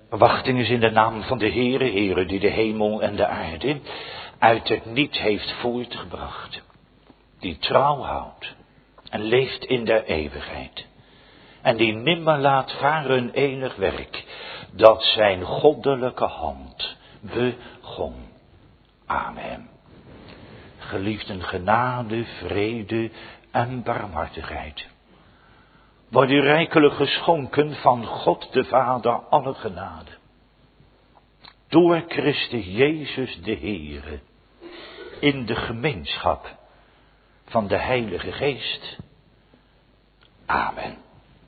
Wachting is in de naam van de Heere die de hemel en de aarde uit het niet heeft voortgebracht. Die trouw houdt en leeft in der eeuwigheid. En die nimmer laat varen enig werk dat zijn goddelijke hand begon. Amen. Geliefden, genade, vrede en barmhartigheid wordt u rijkelijk geschonken van God de Vader alle genade. Door Christus Jezus de Heere, in de gemeenschap van de Heilige Geest. Amen.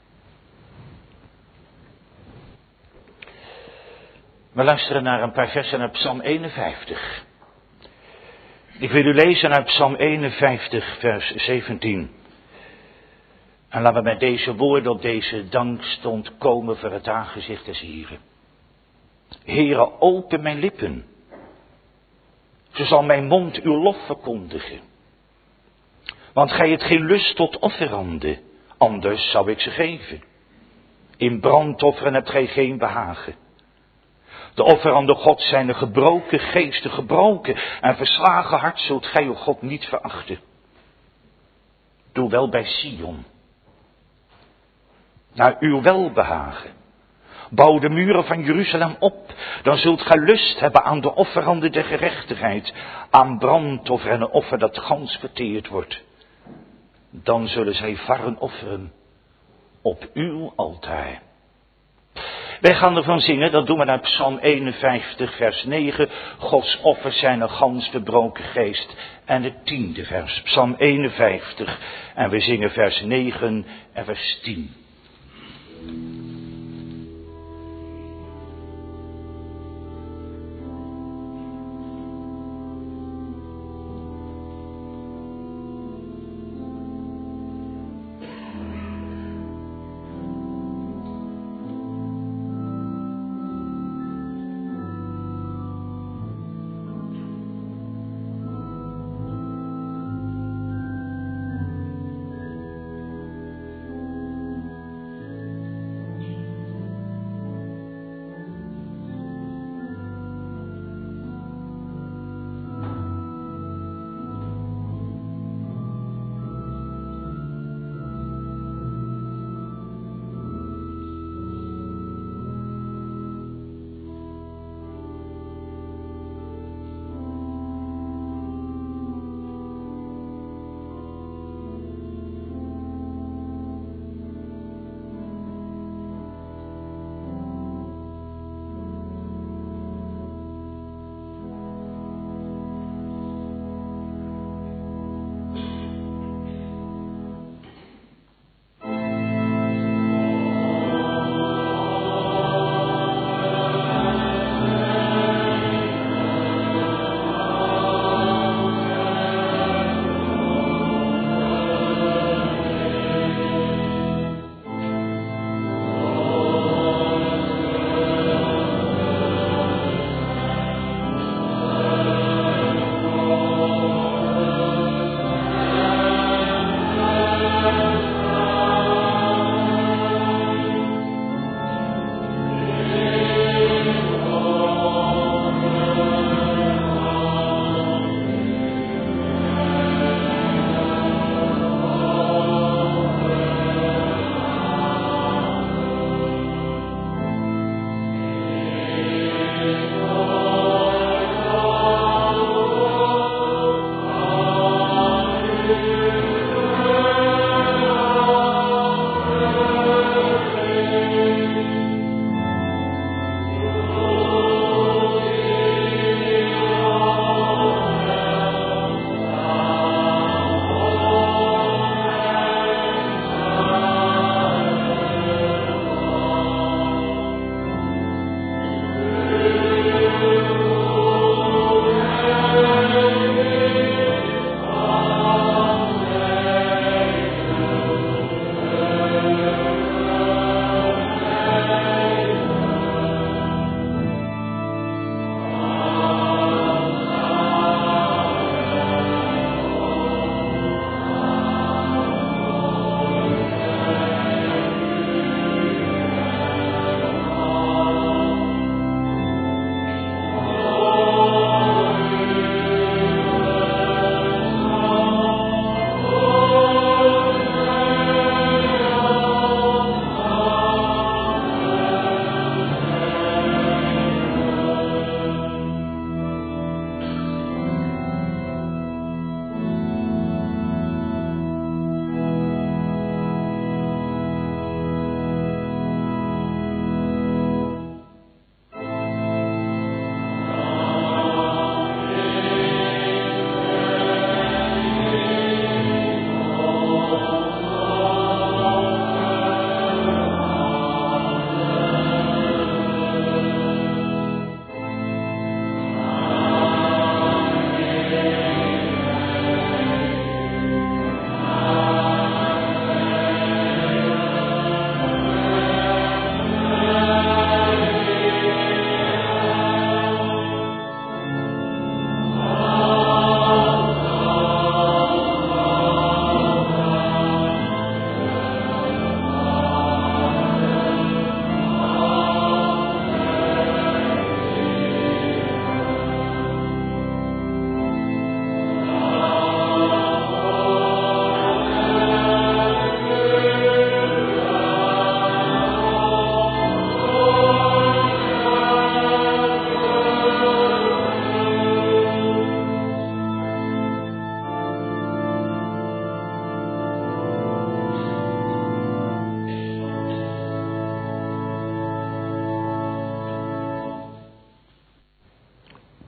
We luisteren naar een paar versen uit Psalm 51. Ik wil u lezen uit Psalm 51, vers 17. En laten we met deze woorden op deze dankstond komen voor het aangezicht des Heren. Heere, open mijn lippen. Zo zal mijn mond uw lof verkondigen. Want gij hebt geen lust tot offeranden, anders zou ik ze geven. In brandofferen hebt gij geen behagen. De offeranden God zijn de gebroken geesten gebroken en verslagen hart zult gij uw God niet verachten. Doe wel bij Sion, naar uw welbehagen. Bouw de muren van Jeruzalem op, dan zult gij lust hebben aan de offeranden der gerechtigheid, aan brandoffer en een offer dat gans verteerd wordt. Dan zullen zij varren offeren op uw altaar. Wij gaan ervan zingen, dat doen we uit Psalm 51, vers 9. Gods offers zijn een gans verbroken geest. En het 10e vers, Psalm 51. En we zingen vers 9 en vers 10.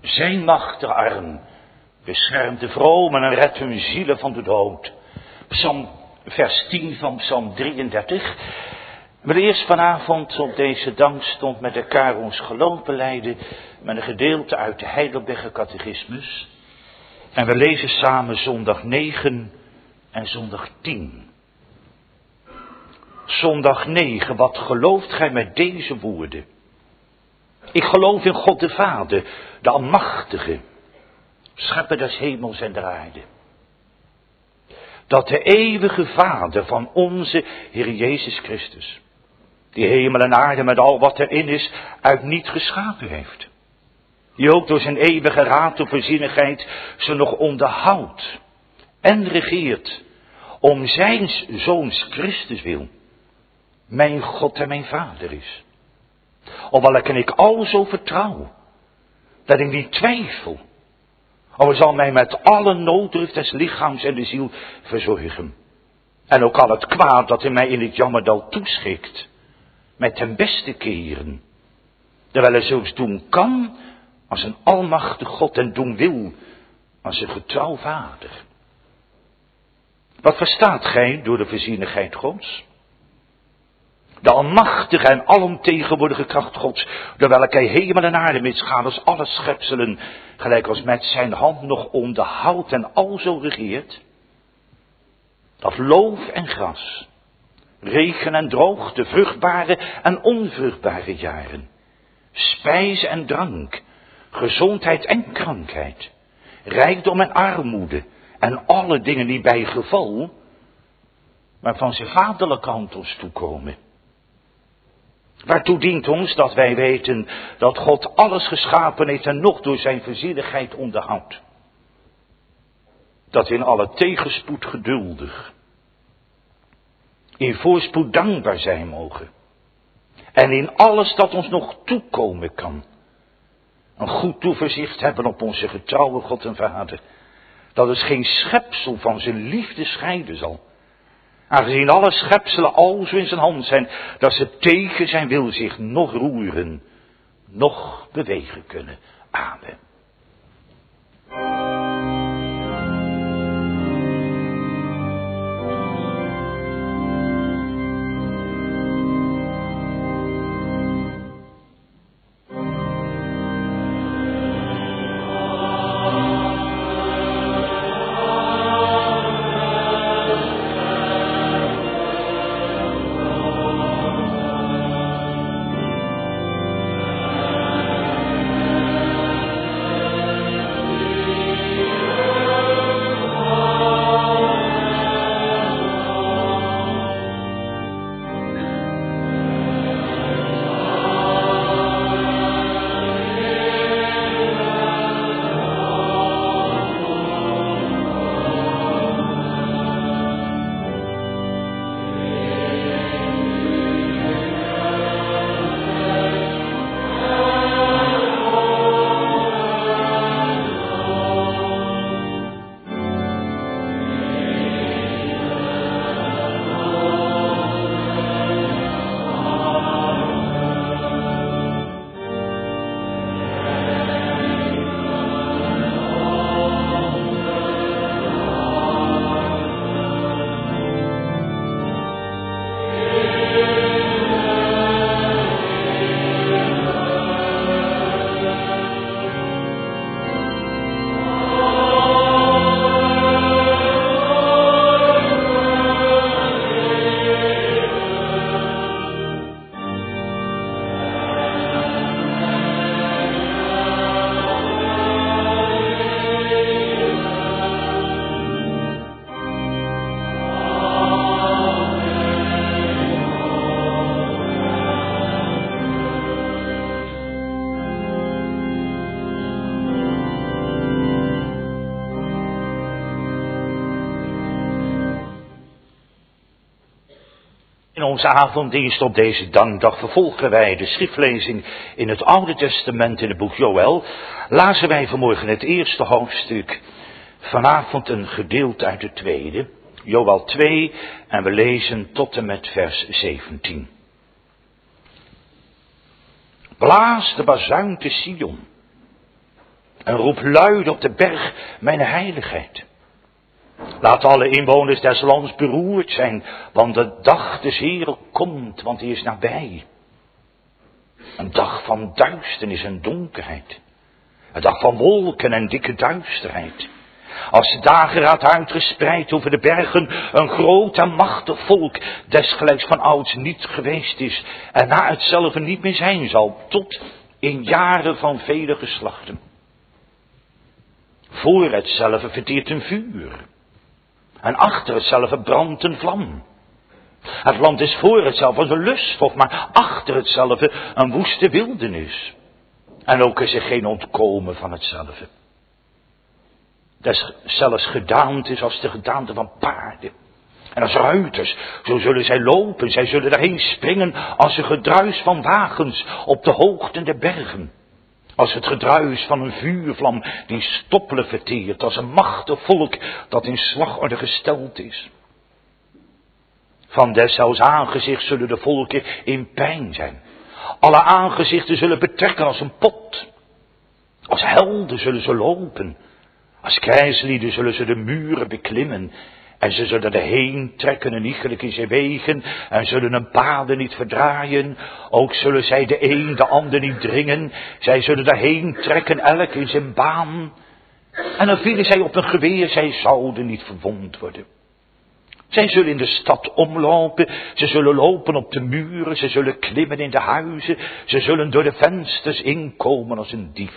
Zijn machtige arm beschermt de vromen en redt hun zielen van de dood. Psalm vers 10 van Psalm 33. We eerst vanavond op deze dankstond met elkaar ons geloof belijden met een gedeelte uit de Heidelberger Catechismus. En we lezen samen zondag 9 en zondag 10. Zondag 9, wat gelooft gij met deze woorden? Ik geloof in God de Vader, de Almachtige, schepper des hemels en der aarde. Dat de eeuwige Vader van onze Heer Jezus Christus, die hemel en aarde met al wat erin is, uit niet geschapen heeft. Die ook door zijn eeuwige raad of voorzienigheid ze nog onderhoudt en regeert om zijn Zoons Christus wil, mijn God en mijn Vader is. Op welke ik alzo vertrouw, dat ik niet twijfel, of hij zal mij met alle nooddruft des lichaams en de ziel verzorgen. En ook al het kwaad dat hij mij in het jammerdal toeschikt, met ten beste keren. Terwijl hij zulks doen kan als een almachtig God en doen wil als een getrouw Vader. Wat verstaat gij door de voorzienigheid Gods? De almachtige en alomtegenwoordige kracht Gods, door welke hij hemel en aarde misgaat als alle schepselen, gelijk als met zijn hand nog onderhoudt en alzo regeert. Dat loof en gras, regen en droogte, vruchtbare en onvruchtbare jaren, spijs en drank, gezondheid en krankheid, rijkdom en armoede en alle dingen die bij geval, maar van zijn vaderlijke hand ons toekomen. Waartoe dient ons dat wij weten dat God alles geschapen heeft en nog door zijn voorzienigheid onderhoudt. Dat in alle tegenspoed geduldig, in voorspoed dankbaar zijn mogen. En in alles dat ons nog toekomen kan, een goed toeverzicht hebben op onze getrouwe God en Vader. Dat het geen schepsel van zijn liefde scheiden zal. Aangezien alle schepselen alzo in zijn hand zijn, dat ze tegen zijn wil zich nog roeren, nog bewegen kunnen. Amen. In onze avonddienst op deze dankdag vervolgen wij de schriftlezing in het Oude Testament in het boek Joël. Lazen wij vanmorgen het eerste hoofdstuk, vanavond een gedeelte uit het tweede, Joël 2, en we lezen tot en met vers 17. Blaas de bazuin te Sion. En roep luid op de berg mijn heiligheid. Laat alle inwoners des lands beroerd zijn, want de dag des Heren komt, want die is nabij. Een dag van duisternis en donkerheid. Een dag van wolken en dikke duisterheid. Als de dageraad uitgespreid over de bergen, een groot en machtig volk, desgelijks van ouds niet geweest is, en na hetzelfde niet meer zijn zal, tot in jaren van vele geslachten. Voor hetzelfde verteert een vuur, en achter hetzelfde brandt een vlam. Het land is voor hetzelfde een lusthof, maar achter hetzelfde een woeste wildernis. En ook is er geen ontkomen van hetzelfde. Dat zelfs gedaante is als de gedaante van paarden. En als ruiters, zo zullen zij lopen, zij zullen daarheen springen als een gedruis van wagens op de hoogten der bergen. Als het gedruis van een vuurvlam die stoppelen verteert, als een machtig volk dat in slagorde gesteld is. Van deszelfs aangezicht zullen de volken in pijn zijn. Alle aangezichten zullen betrekken als een pot. Als helden zullen ze lopen. Als krijgslieden zullen ze de muren beklimmen. En ze zullen erheen trekken en iegelijk in zijn wegen. En zullen hun paden niet verdraaien. Ook zullen zij de een de ander niet dringen. Zij zullen erheen trekken, elk in zijn baan. En dan vielen zij op een geweer, zij zouden niet verwond worden. Zij zullen in de stad omlopen, ze zullen lopen op de muren, ze zullen klimmen in de huizen, ze zullen door de vensters inkomen als een dief.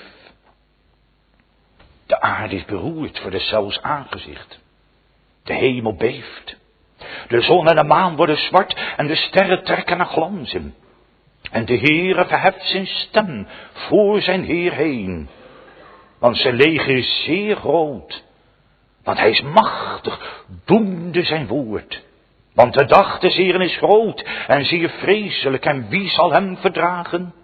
De aarde is beroerd voor deszelfs aangezicht. De hemel beeft. De zon en de maan worden zwart en de sterren trekken naar glanzen. En de Heere verheft zijn stem voor zijn Heer heen. Want zijn leger is zeer groot. Want hij is machtig, doende zijn woord. Want de dag des Heeren is groot en zeer vreselijk, en wie zal hem verdragen?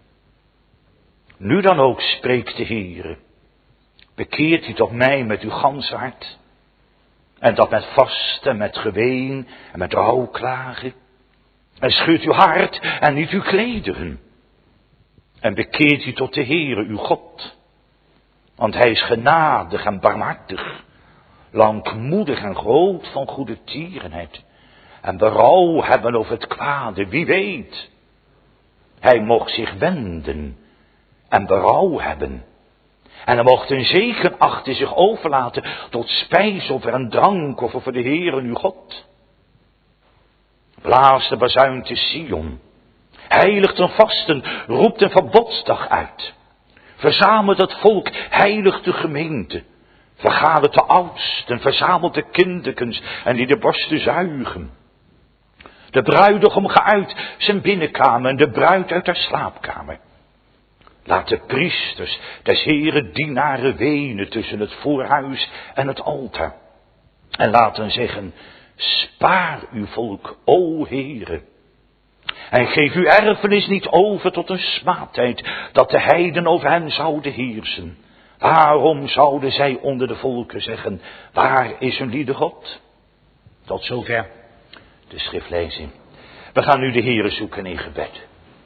Nu dan ook, spreekt de Heere, bekeert u tot mij met uw ganse hart, en dat met vasten, met geween en met rouwklagen, en scheurt uw hart en niet uw klederen, en bekeert u tot de Heere uw God, want hij is genadig en barmhartig, langmoedig en groot van goede tierenheid, en berouw hebben over het kwade, wie weet. Hij mocht zich wenden en berouw hebben. En hij mocht een zegen achter zich overlaten tot spijsoffer en drankoffer voor de Heere uw God. Blaas de bazuin te Sion, heiligt een vasten, roept een verbodsdag uit. Verzamelt het volk, heiligt de gemeente. Vergadert de oudsten, verzamelt de kinderkens en die de borsten zuigen. De bruidegom ga uit zijn binnenkamer en de bruid uit haar slaapkamer. Laat de priesters des Heeren dienaren wenen tussen het voorhuis en het altaar. En laat hen zeggen, spaar uw volk, o Heere. En geef uw erfenis niet over tot een smaadheid, dat de heiden over hen zouden heersen. Waarom zouden zij onder de volken zeggen, waar is hun lieve God? Tot zover de schriftlezing. We gaan nu de Heere zoeken in gebed.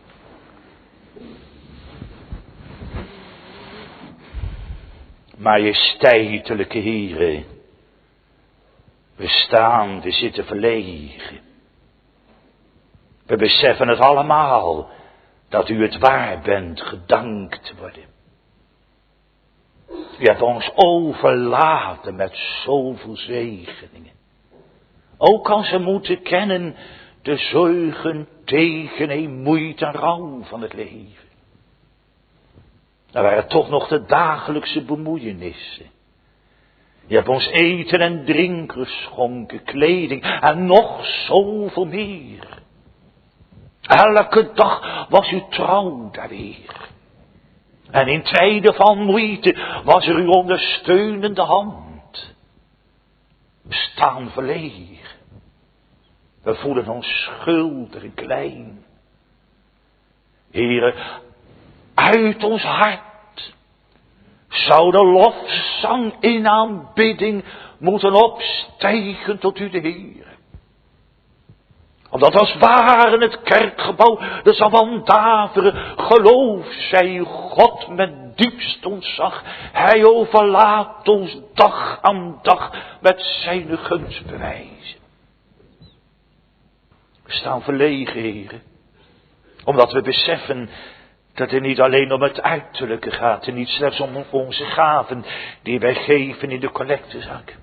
Majesteitelijke Heere, we staan, we zitten verlegen. We beseffen het allemaal, dat u het waar bent, gedankt te worden. U hebt ons overladen met zoveel zegeningen. Ook als we moeten kennen de zorgen tegen een moeite en rouw van het leven. Er waren toch nog de dagelijkse bemoeienissen. Je hebt ons eten en drinken geschonken, kleding en nog zoveel meer. Elke dag was u trouw daar weer. En in tijden van moeite was er uw ondersteunende hand. We staan verlegen. We voelen ons schuldig en klein. Heere, uit ons hart zou de lofzang in aanbidding moeten opstijgen tot u de Heere. Omdat als ware het kerkgebouw er zal van daveren. Geloof, zij God met diepst ontzag. Hij overlaat ons dag aan dag met zijn gunstbewijzen. We staan verlegen, heren. Omdat we beseffen dat het niet alleen om het uiterlijke gaat. En niet slechts om onze gaven die wij geven in de collectezak.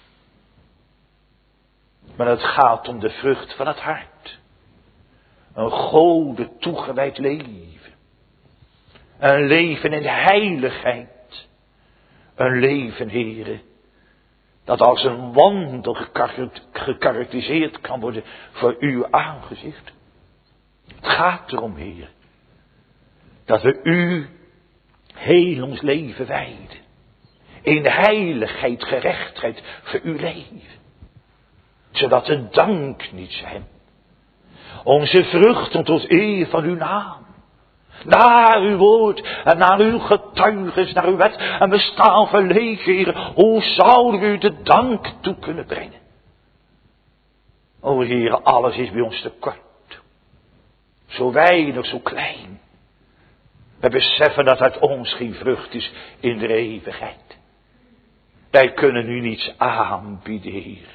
Maar het gaat om de vrucht van het hart. Een Gode toegewijd leven. Een leven in heiligheid. Een leven, heren, dat als een wandel gekarakteriseerd kan worden voor uw aangezicht. Het gaat erom, heren, dat we u heel ons leven wijden. In heiligheid, gerechtheid voor uw leven. Zodat de dank niet zijn. Onze vruchten tot eer van uw naam. Naar uw woord en naar uw getuigen, naar uw wet. En we staan verlegen, Heer. Hoe zouden we u de dank toe kunnen brengen? O Heer, alles is bij ons te kort. Zo weinig, zo klein. We beseffen dat uit ons geen vrucht is in de eeuwigheid. Wij kunnen u niets aanbieden, Heer.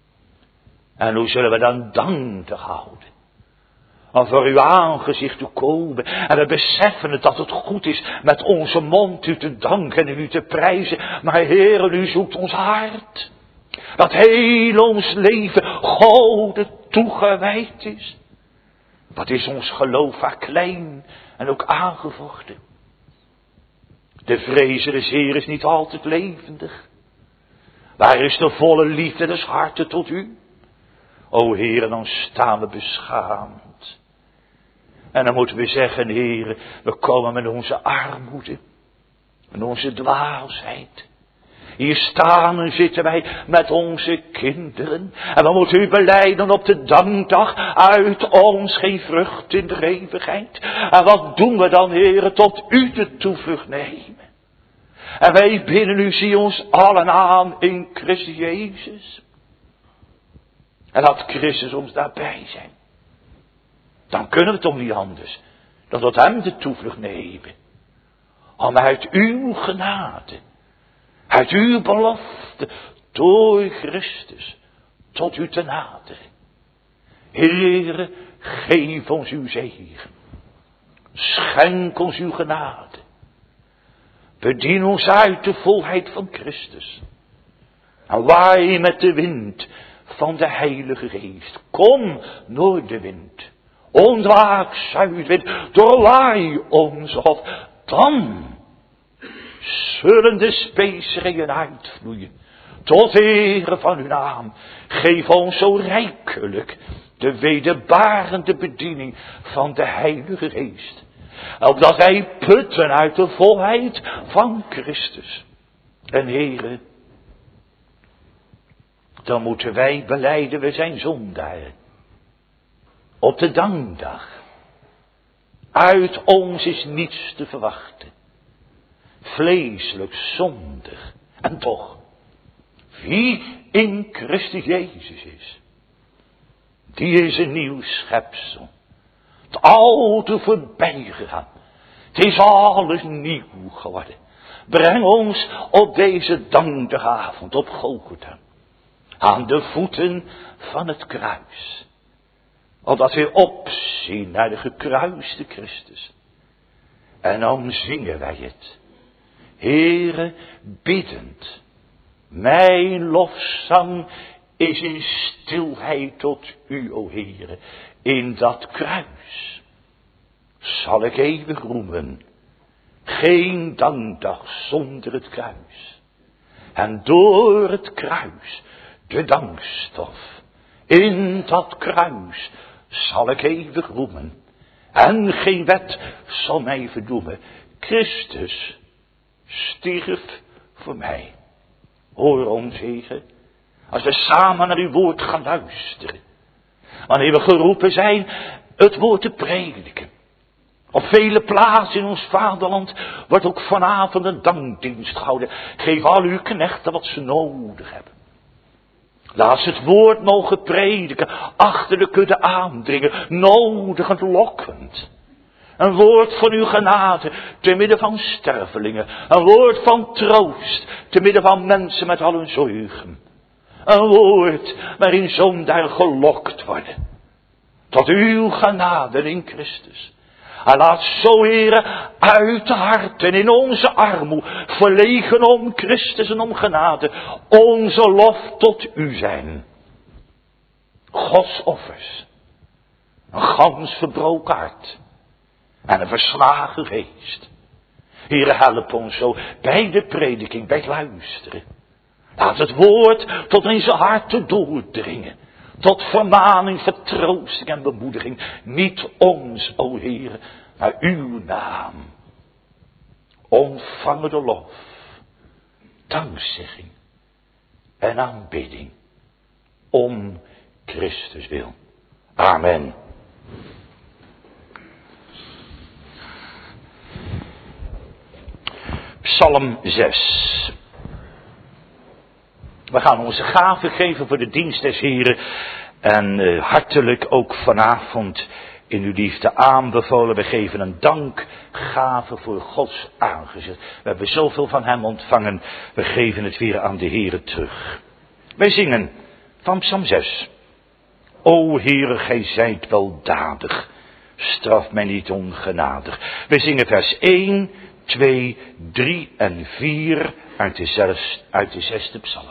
En hoe zullen we dan dank houden? Om voor uw aangezicht te komen. En we beseffen het dat het goed is met onze mond u te danken en u te prijzen. Maar Heer, u zoekt ons hart. Dat heel ons leven Gode toegewijd is. Wat is ons geloof vaak klein en ook aangevochten. De vrezen des Heer is niet altijd levendig. Waar is de volle liefde des harten tot u? O Heer, dan staan we beschaamd. En dan moeten we zeggen, Heer, we komen met onze armoede. En onze dwaasheid. Hier staan en zitten wij met onze kinderen. En we moeten u belijden op de dankdag. Uit ons geen vrucht in de eeuwigheid. En wat doen we dan, Heer, tot u de toevlucht nemen. En wij bidden u, zie ons allen aan in Christus Jezus. En laat Christus ons daarbij zijn. Dan kunnen we toch niet anders dan tot hem de toevlucht nemen. Om uit uw genade, uit uw belofte, door Christus, tot u te naderen. Heere, geef ons uw zegen. Schenk ons uw genade. Bedien ons uit de volheid van Christus. En waai met de wind van de Heilige Geest. Kom, noordenwind. Ontwaak, zuidwind. Doorwaai ons hof. Dan zullen de specerijen uitvloeien. Tot ere van uw naam. Geef ons zo rijkelijk de wederbarende bediening van de Heilige Geest. Opdat wij putten uit de volheid van Christus. En Heere, dan moeten wij belijden, we zijn zondaren. Op de dankdag. Uit ons is niets te verwachten. Vleeselijk, zondig. En toch, wie in Christus Jezus is, die is een nieuw schepsel. Het oude voorbij gegaan. Het is alles nieuw geworden. Breng ons op deze dankdagavond op Golgotha. Aan de voeten van het kruis. Opdat we opzien naar de gekruiste Christus. En dan zingen wij het. Heere, biddend. Mijn lofzang is in stilheid tot u, o Heere. In dat kruis zal ik eeuwig roemen. Geen dankdag zonder het kruis. En door het kruis de dankstof. In dat kruis zal ik eeuwig roemen. En geen wet zal mij verdoemen. Christus stierf voor mij. Hoor ons, Heer, als we samen naar uw woord gaan luisteren. Wanneer we geroepen zijn het woord te prediken. Op vele plaatsen in ons vaderland wordt ook vanavond een dankdienst gehouden. Geef al uw knechten wat ze nodig hebben. Laat ze het woord mogen prediken, achter de kudde aandringen, nodigend, lokkend. Een woord van uw genade, te midden van stervelingen. Een woord van troost, te midden van mensen met al hun zorgen. Een woord waarin zondaar gelokt worden. Tot uw genade in Christus. En laat zo, Heere, uit de harten in onze armoe, verlegen om Christus en om genade, onze lof tot u zijn. Gods offers, een gans verbroken hart en een verslagen geest. Heere, help ons zo bij de prediking, bij het luisteren. Laat het woord tot in zijn hart doordringen. Tot vermaning, vertroosting en bemoediging. Niet ons, o Heer, maar uw naam. Ontvangen de lof, dankzegging en aanbidding. Om Christus wil. Amen. Psalm 6. We gaan onze gaven geven voor de dienst des Heren. En hartelijk ook vanavond in uw liefde aanbevolen. We geven een dankgave voor Gods aangezicht. We hebben zoveel van hem ontvangen. We geven het weer aan de Heren terug. Wij zingen van Psalm 6. O Heere, gij zijt weldadig. Straf mij niet ongenadig. We zingen vers 1, 2, 3 en 4 uit de 6e psalm.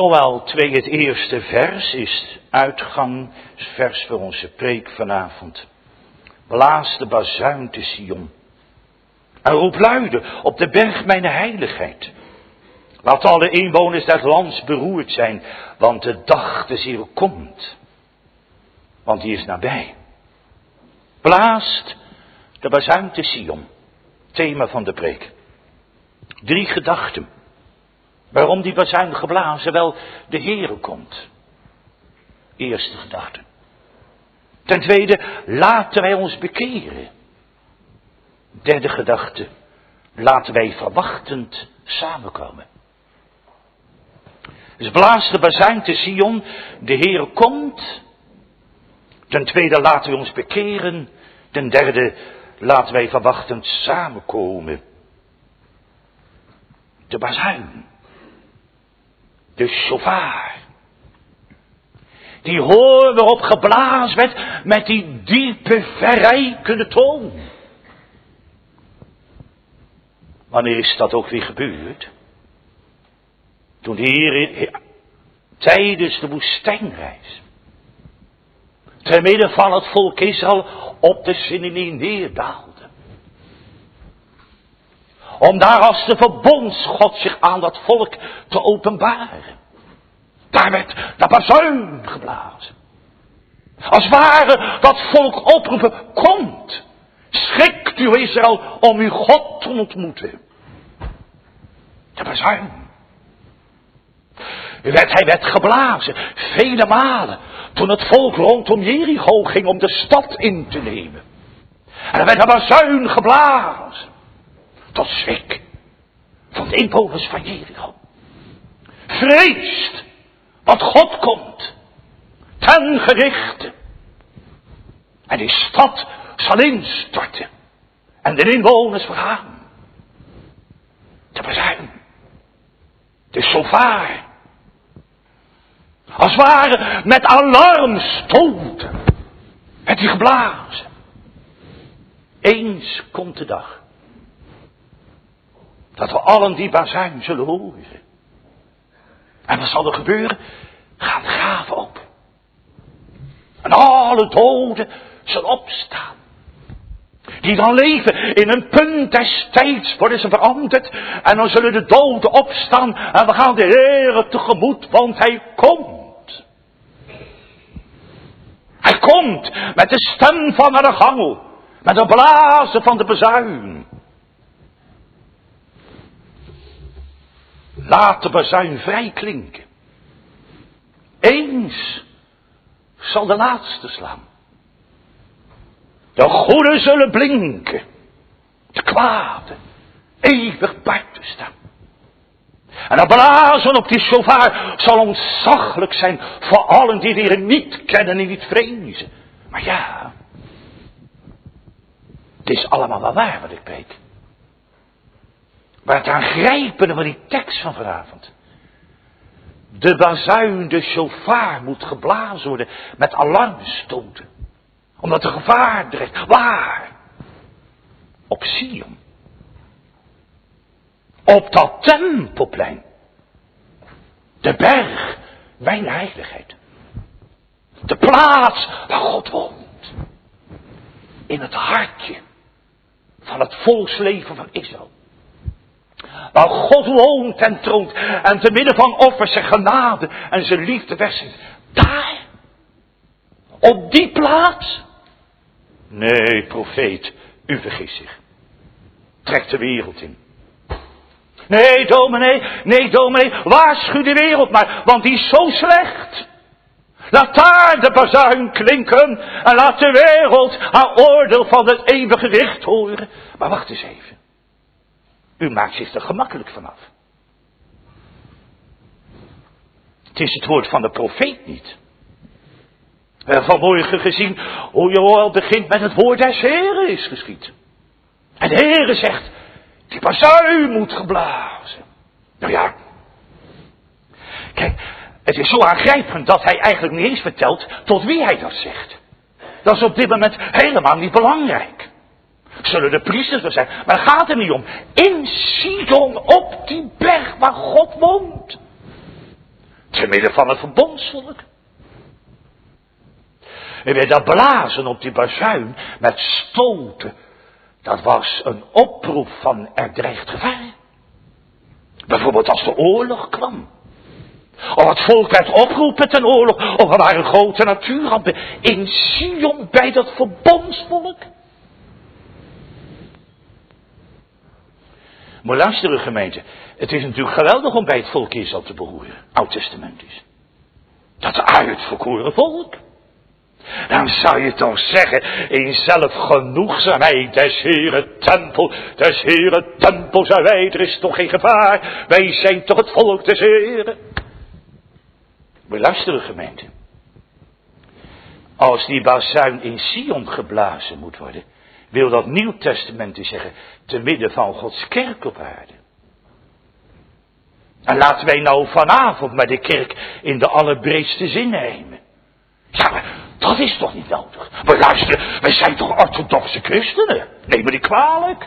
Joël 2, het eerste vers, is uitgangsvers voor onze preek vanavond. Blaas de bazuin te Sion. En roep luide op de berg mijn heiligheid. Laat alle inwoners des lands beroerd zijn, want de dag des Heren komt. Want die is nabij. Blaast de bazuin te Sion. Thema van de preek. 3 gedachten. Waarom die bazuin geblazen? Wel, de Heere komt. Eerste gedachte. Ten tweede, laten wij ons bekeren. Derde gedachte, laten wij verwachtend samenkomen. Dus blaas de bazuin te Sion, de Heere komt. Ten tweede, laten wij ons bekeren. Ten derde, laten wij verwachtend samenkomen. De bazuin. De shofar. Die hoor waarop geblazen werd met die diepe verrijkende toon. Wanneer is dat ook weer gebeurd? Toen de Heer tijdens de woestijnreis te midden van het volk Israël op de Sinai neerdaalde. Om daar als de verbondsgod zich aan dat volk te openbaren. Daar werd de bazuin geblazen. Als ware dat volk oproepen, komt. Schrikt u Israël om uw God te ontmoeten. De bazuin. Hij werd geblazen, vele malen, toen het volk rondom Jericho ging om de stad in te nemen. En er werd de bazuin geblazen. Tot schrik van de inwoners van Jericho. Vreest, want God komt ten gerichte. En die stad zal instorten en de inwoners vergaan. De bazuin, de shofar, als ware met alarmstoten werd die geblazen. Eens komt de dag dat we allen die bazuin zullen horen. En wat zal er gebeuren? Gaan de graven open. En alle doden zullen opstaan. Die dan leven in een punt des tijds worden ze veranderd. En dan zullen de doden opstaan. En we gaan de Heere tegemoet, want hij komt. Hij komt met de stem van een archangel. Met de blazen van de bazuin. Laat de bazuin vrij klinken. Eens zal de laatste slaan. De goede zullen blinken. De kwade eeuwig buiten staan. En de blazen op die shofar zal ontzaglijk zijn voor allen die de Heer niet kennen en niet vrezen. Maar ja, het is allemaal wel waar wat ik preek. Maar het aangrijpende van die tekst van vanavond. De bazuin, de shofar moet geblazen worden met alarmstoten. Omdat er gevaar dreigt. Waar? Op Sion. Op dat tempelplein. De berg, mijn heiligheid. De plaats waar God woont. In het hartje van het volksleven van Israël. Waar God woont en troont. En te midden van offers en genade en zijn liefde wegzet. Daar. Op die plaats. Nee, profeet, u vergist zich. Trek de wereld in. Nee, dominee, waarschuw de wereld maar, want die is zo slecht. Laat daar de bazuin klinken en laat de wereld haar oordeel van het eeuwige gericht horen. Maar wacht eens even. U maakt zich er gemakkelijk vanaf. Het is het woord van de profeet niet. We hebben vanmorgen gezien hoe Joël begint met het woord des Heren is geschied. En de Heere zegt, die bazuin moet geblazen. Nou ja, kijk, het is zo aangrijpend dat hij eigenlijk niet eens vertelt tot wie hij dat zegt. Dat is op dit moment helemaal niet belangrijk. Zullen de priesters wel zijn, maar daar gaat het niet om. In Sidon, op die berg waar God woont. Te midden van het verbondsvolk. En weer dat blazen op die bazuin met stoten. Dat was een oproep van er dreigt gevaar. Bijvoorbeeld als de oorlog kwam. Of het volk werd opgeroepen ten oorlog. Of er waren grote natuurrampen. In Sion bij dat verbondsvolk. Maar luisteren gemeente. Het is natuurlijk geweldig om bij het volk Israël te behoren. Oud-testamentisch. Dat uitverkoren volk. Dan zou je toch zeggen, in zelfgenoegzaamheid des Heeren tempel zijn wij, er is toch geen gevaar, wij zijn toch het volk des Heeren. Maar luisteren gemeente, als die bazuin in Sion geblazen moet worden, wil dat Nieuw Testament zeggen, te midden van Gods kerk op aarde. En laten wij nou vanavond met de kerk in de allerbreedste zin nemen. Ja, maar dat is toch niet nodig. Maar luister, wij zijn toch orthodoxe christenen? Neem me niet kwalijk.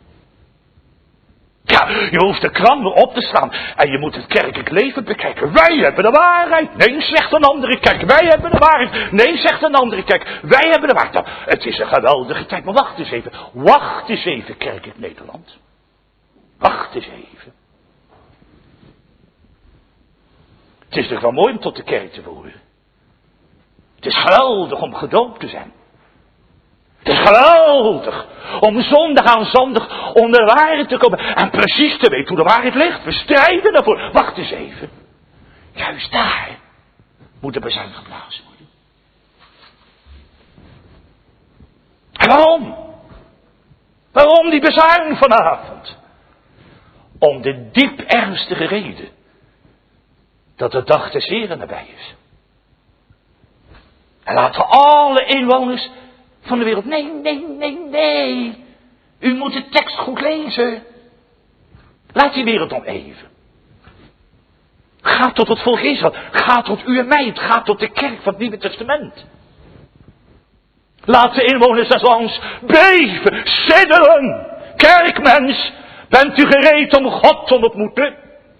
Ja, je hoeft de krant op te slaan en je moet het kerkelijk leven bekijken. Wij hebben de waarheid. Nee, zegt een andere kerk. Wij hebben de waarheid. Nee, zegt een andere kerk. Wij hebben de waarheid. Nou, het is een geweldige tijd, maar wacht eens even. Wacht eens even, kerkelijk Nederland. Wacht eens even. Het is toch wel mooi om tot de kerk te behoren. Het is geweldig om gedoopt te zijn. Het is geweldig om zondag aan zondag om de waarheid te komen. En precies te weten hoe de waarheid ligt. We strijden daarvoor. Wacht eens even. Juist daar moet de bazuin geblazen worden. En waarom? Waarom die bazuin vanavond? Om de diep ernstige reden. Dat de dag des Heren nabij is. En laten alle inwoners van de wereld. Nee. U moet de tekst goed lezen. Laat die wereld om even. Ga tot het volk Israël. Ga tot u en mij. Het gaat tot de kerk van het Nieuwe Testament. Laat de inwoners des lands beven, sidderen. Kerkmens, bent u gereed om God te ontmoeten?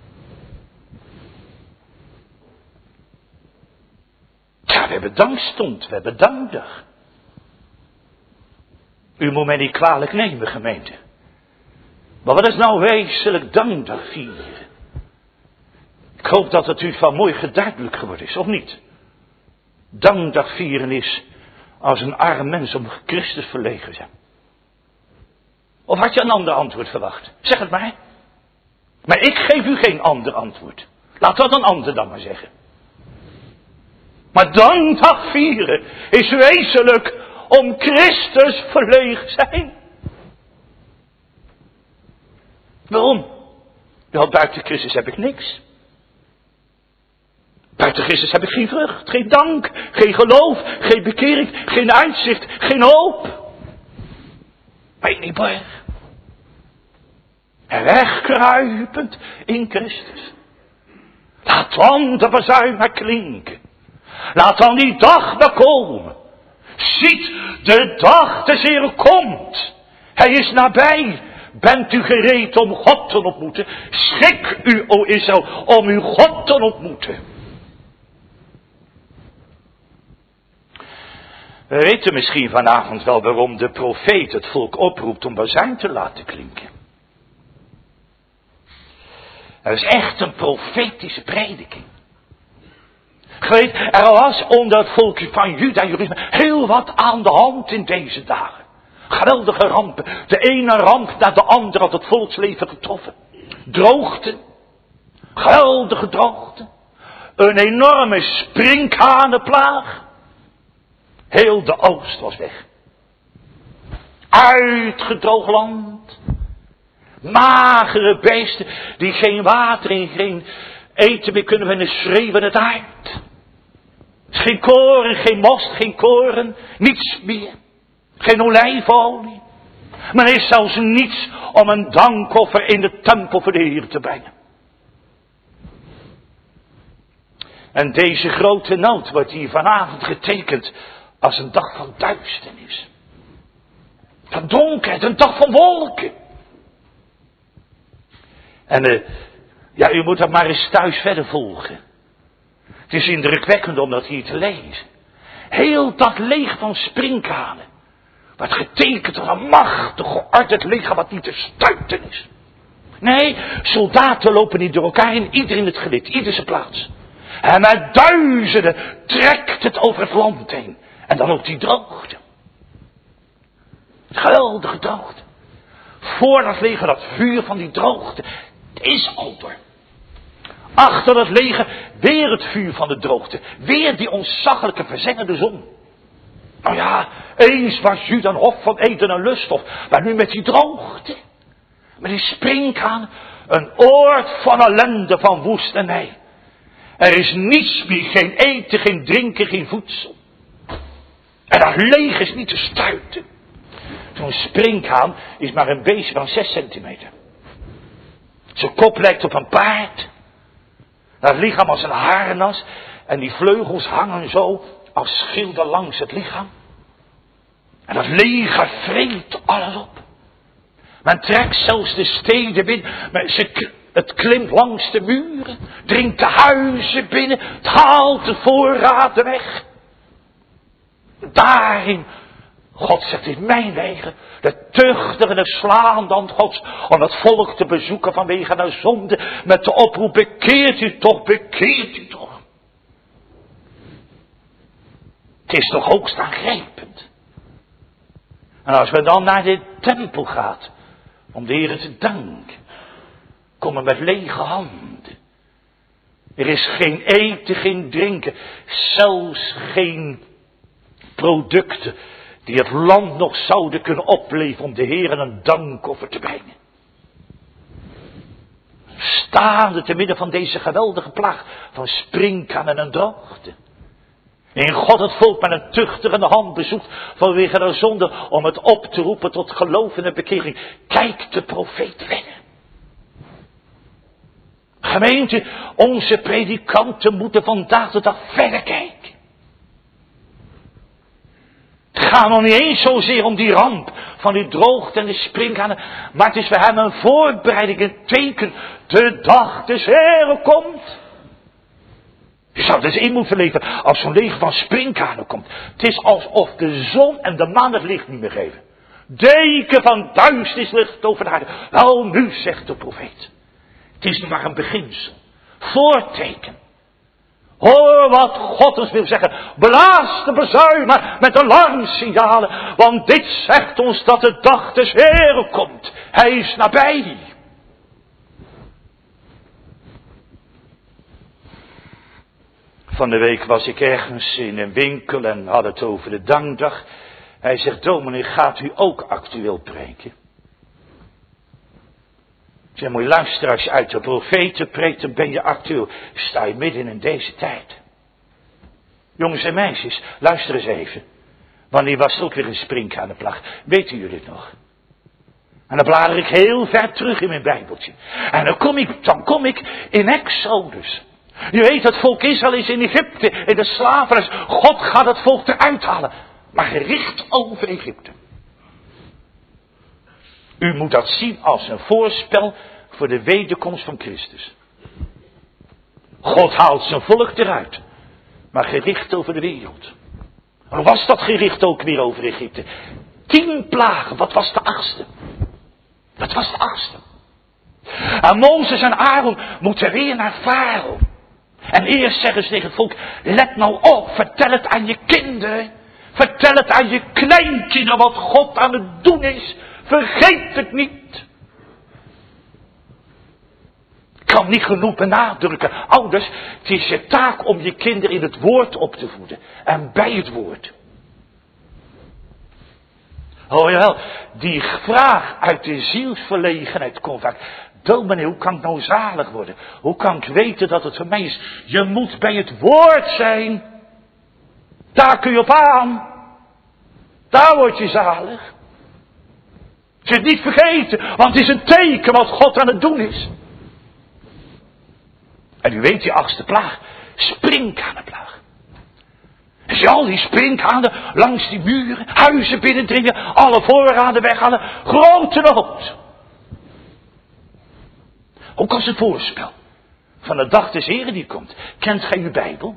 Ja, we hebben dankstond, we hebben dankdag. U moet mij niet kwalijk nemen, gemeente. Maar wat is nou wezenlijk dankdag vieren? Ik hoop dat het u van mooi geduidelijk geworden is, of niet? Dankdag vieren is als een arm mens om Christus verlegen zijn. Of had je een ander antwoord verwacht? Zeg het maar. Maar ik geef u geen ander antwoord. Laat dat een ander dan maar zeggen. Maar dankdag vieren is wezenlijk om Christus verlegen zijn. Waarom? Wel, buiten Christus heb ik niks. Buiten Christus heb ik geen vrucht, geen dank, geen geloof, geen bekering, geen uitzicht, geen hoop. Ben je niet borg? En wegkruipend in Christus. Laat dan de bazuin maar klinken. Laat dan die dag maar komen. Ziet, de dag des Heren komt. Hij is nabij. Bent u gereed om God te ontmoeten? Schik u, o Israël, om uw God te ontmoeten. We weten misschien vanavond wel waarom de profeet het volk oproept om bazuin te laten klinken. Het is echt een profetische prediking. Weet, er was onder het volkje van Juda en Jeruzalem heel wat aan de hand in deze dagen. Geweldige rampen. De ene ramp na de andere had het volksleven getroffen. Droogte. Geweldige droogte. Een enorme sprinkhanenplaag. Heel de oogst was weg. Uitgedroogd land. Magere beesten die geen water en geen eten meer kunnen vinden, schreeuwen het uit. Geen koren, geen most, geen koren, niets meer. Geen olijfolie. Maar er is zelfs niets om een dankoffer in de tempel voor de Heer te brengen. En deze grote nood wordt hier vanavond getekend als een dag van duisternis. Van donkerheid, een dag van wolken. En u moet dat maar eens thuis verder volgen. Het is indrukwekkend om dat hier te lezen. Heel dat leger van sprinkhanen wordt getekend als een machtig geordend leger wat niet te stuiten is. Nee, soldaten lopen niet door elkaar in, ieder in het gelid, ieder zijn plaats. En met duizenden trekt het over het land heen. En dan ook die droogte. Geweldige droogte. Voor dat leger, dat vuur van die droogte, het is over. Achter dat leger weer het vuur van de droogte. Weer die ontzaglijke verzengende zon. Nou ja, eens was Juda een hof van eten en luststof. Maar nu met die droogte. Met die sprinkhaan. Een oord van ellende, van woestenij. Er is niets meer, geen eten, geen drinken, geen voedsel. En dat leger is niet te stuiten. Zo'n sprinkhaan is maar een beest van 6 centimeter. Zijn kop lijkt op een paard. Dat lichaam als een harnas. En die vleugels hangen zo als schilden langs het lichaam. En dat leger vreet alles op. Men trekt zelfs de steden binnen. Het klimt langs de muren. Dringt de huizen binnen. Het haalt de voorraden weg. Daarin, God zegt, is mijn leger. De tuchtige slaande hand Gods. Om het volk te bezoeken vanwege de zonde. Met de oproep, bekeert u toch, bekeert u toch. Het is toch hoogst aangrijpend. En als we dan naar de tempel gaat. Om de Heer te danken. Komen met lege handen. Er is geen eten, geen drinken. Zelfs geen producten die het land nog zouden kunnen opleveren om de Heer een dankoffer te brengen. Staande te midden van deze geweldige plaag van sprinkhanen en droogte. En God het volk met een tuchtige hand bezoekt vanwege de zonde om het op te roepen tot geloof en bekering. Kijk de profeet rennen. Gemeente, onze predikanten moeten vandaag de dag verder kijken. Het gaat nog niet eens zozeer om die ramp van die droogte en de sprinkhanen. Maar het is voor hem een voorbereiding, een teken. De dag des Heren komt. Je zou dus in moeten leven als zo'n leger van sprinkhanen komt. Het is alsof de zon en de maan het licht niet meer geven. Deken van duisternis ligt over de aarde. Wel nu, zegt de profeet. Het is nog maar een beginsel. Voorteken. Hoor wat God ons wil zeggen. Blaas de bezuin maar met alarmsignalen. Want dit zegt ons dat de dag des Heren komt. Hij is nabij. Van de week was ik ergens in een winkel en had het over de dankdag. Hij zegt, dominee, gaat u ook actueel preken? Ik zeg, moet je luisteren, als je uit de profeten preekt, dan ben je actueel. Sta je midden in deze tijd. Jongens en meisjes, luister eens even. Wanneer was er ook weer een sprinkhanenplaag? Weten jullie het nog? En dan blader ik heel ver terug in mijn Bijbeltje. En dan kom ik in Exodus. Je weet, het volk Israël is in Egypte, in de slavenis. God gaat het volk eruit halen. Maar gericht over Egypte. U moet dat zien als een voorspel voor de wederkomst van Christus. God haalt zijn volk eruit. Maar gericht over de wereld. Hoe was dat gericht ook weer over Egypte? 10 plagen, wat was de 8e? Dat was de 8e. En Mozes en Aaron moeten weer naar Farao. En eerst zeggen ze tegen het volk, let nou op, vertel het aan je kinderen. Vertel het aan je kleinkinderen wat God aan het doen is. Vergeet het niet. Ik kan niet genoeg benadrukken. Ouders, het is je taak om je kinderen in het woord op te voeden. En bij het woord. Hoor je wel, die vraag uit de zielsverlegenheid komt vaak. Dominee, hoe kan ik nou zalig worden? Hoe kan ik weten dat het voor mij is? Je moet bij het woord zijn. Daar kun je op aan. Daar word je zalig. Je het niet vergeten, want het is een teken wat God aan het doen is. En u weet die 8e plaag, sprinkhanenplaag. En zie al die sprinkhanen langs die muren, huizen binnendringen, alle voorraden weghalen, grote nood. Ook als een voorspel Van de dag des Heren die komt. Kent gij uw Bijbel?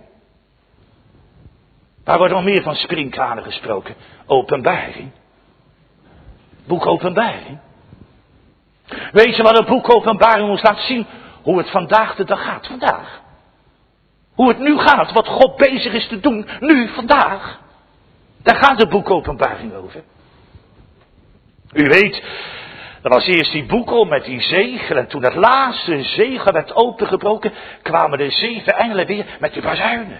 Waar wordt nog meer van sprinkhanen gesproken? Openbaring. Boek Openbaring. Weet je wat het boek Openbaring ons laat zien? Hoe het vandaag de dag gaat. Vandaag. Hoe het nu gaat. Wat God bezig is te doen. Nu, vandaag. Daar gaat het boek Openbaring over. U weet, er was eerst die boekel met die zegel. En toen het laatste zegel werd opengebroken, kwamen de 7 engelen weer met die bazuinen.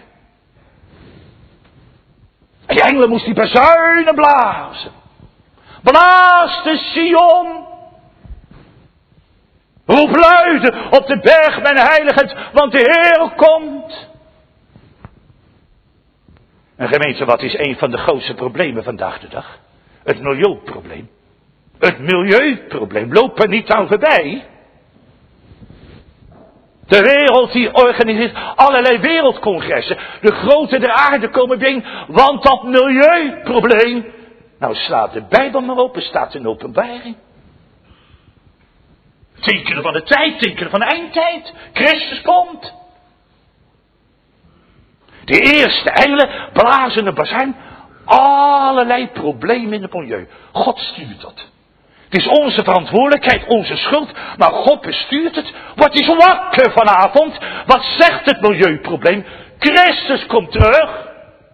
En die engelen moesten die bazuinen blazen. Blaas de Sion. Roep luide op de berg mijn heiligheid, want de Heer komt. En gemeente, wat is een van de grootste problemen vandaag de dag? Het milieuprobleem. Het milieuprobleem. Loop er niet aan voorbij. De wereld die organiseert allerlei wereldcongressen. De grote der aarde komen bijeen. Want dat milieuprobleem. Nou slaat de Bijbel maar open. Staat in Openbaring. Tekenen van de tijd. Tekenen van de eindtijd. Christus komt. De eerste engelen blazen een bazuin. Allerlei problemen in het milieu. God stuurt dat. Het is onze verantwoordelijkheid, onze schuld, maar God bestuurt het. Word eens wakker vanavond. Wat zegt het milieuprobleem? Christus komt terug.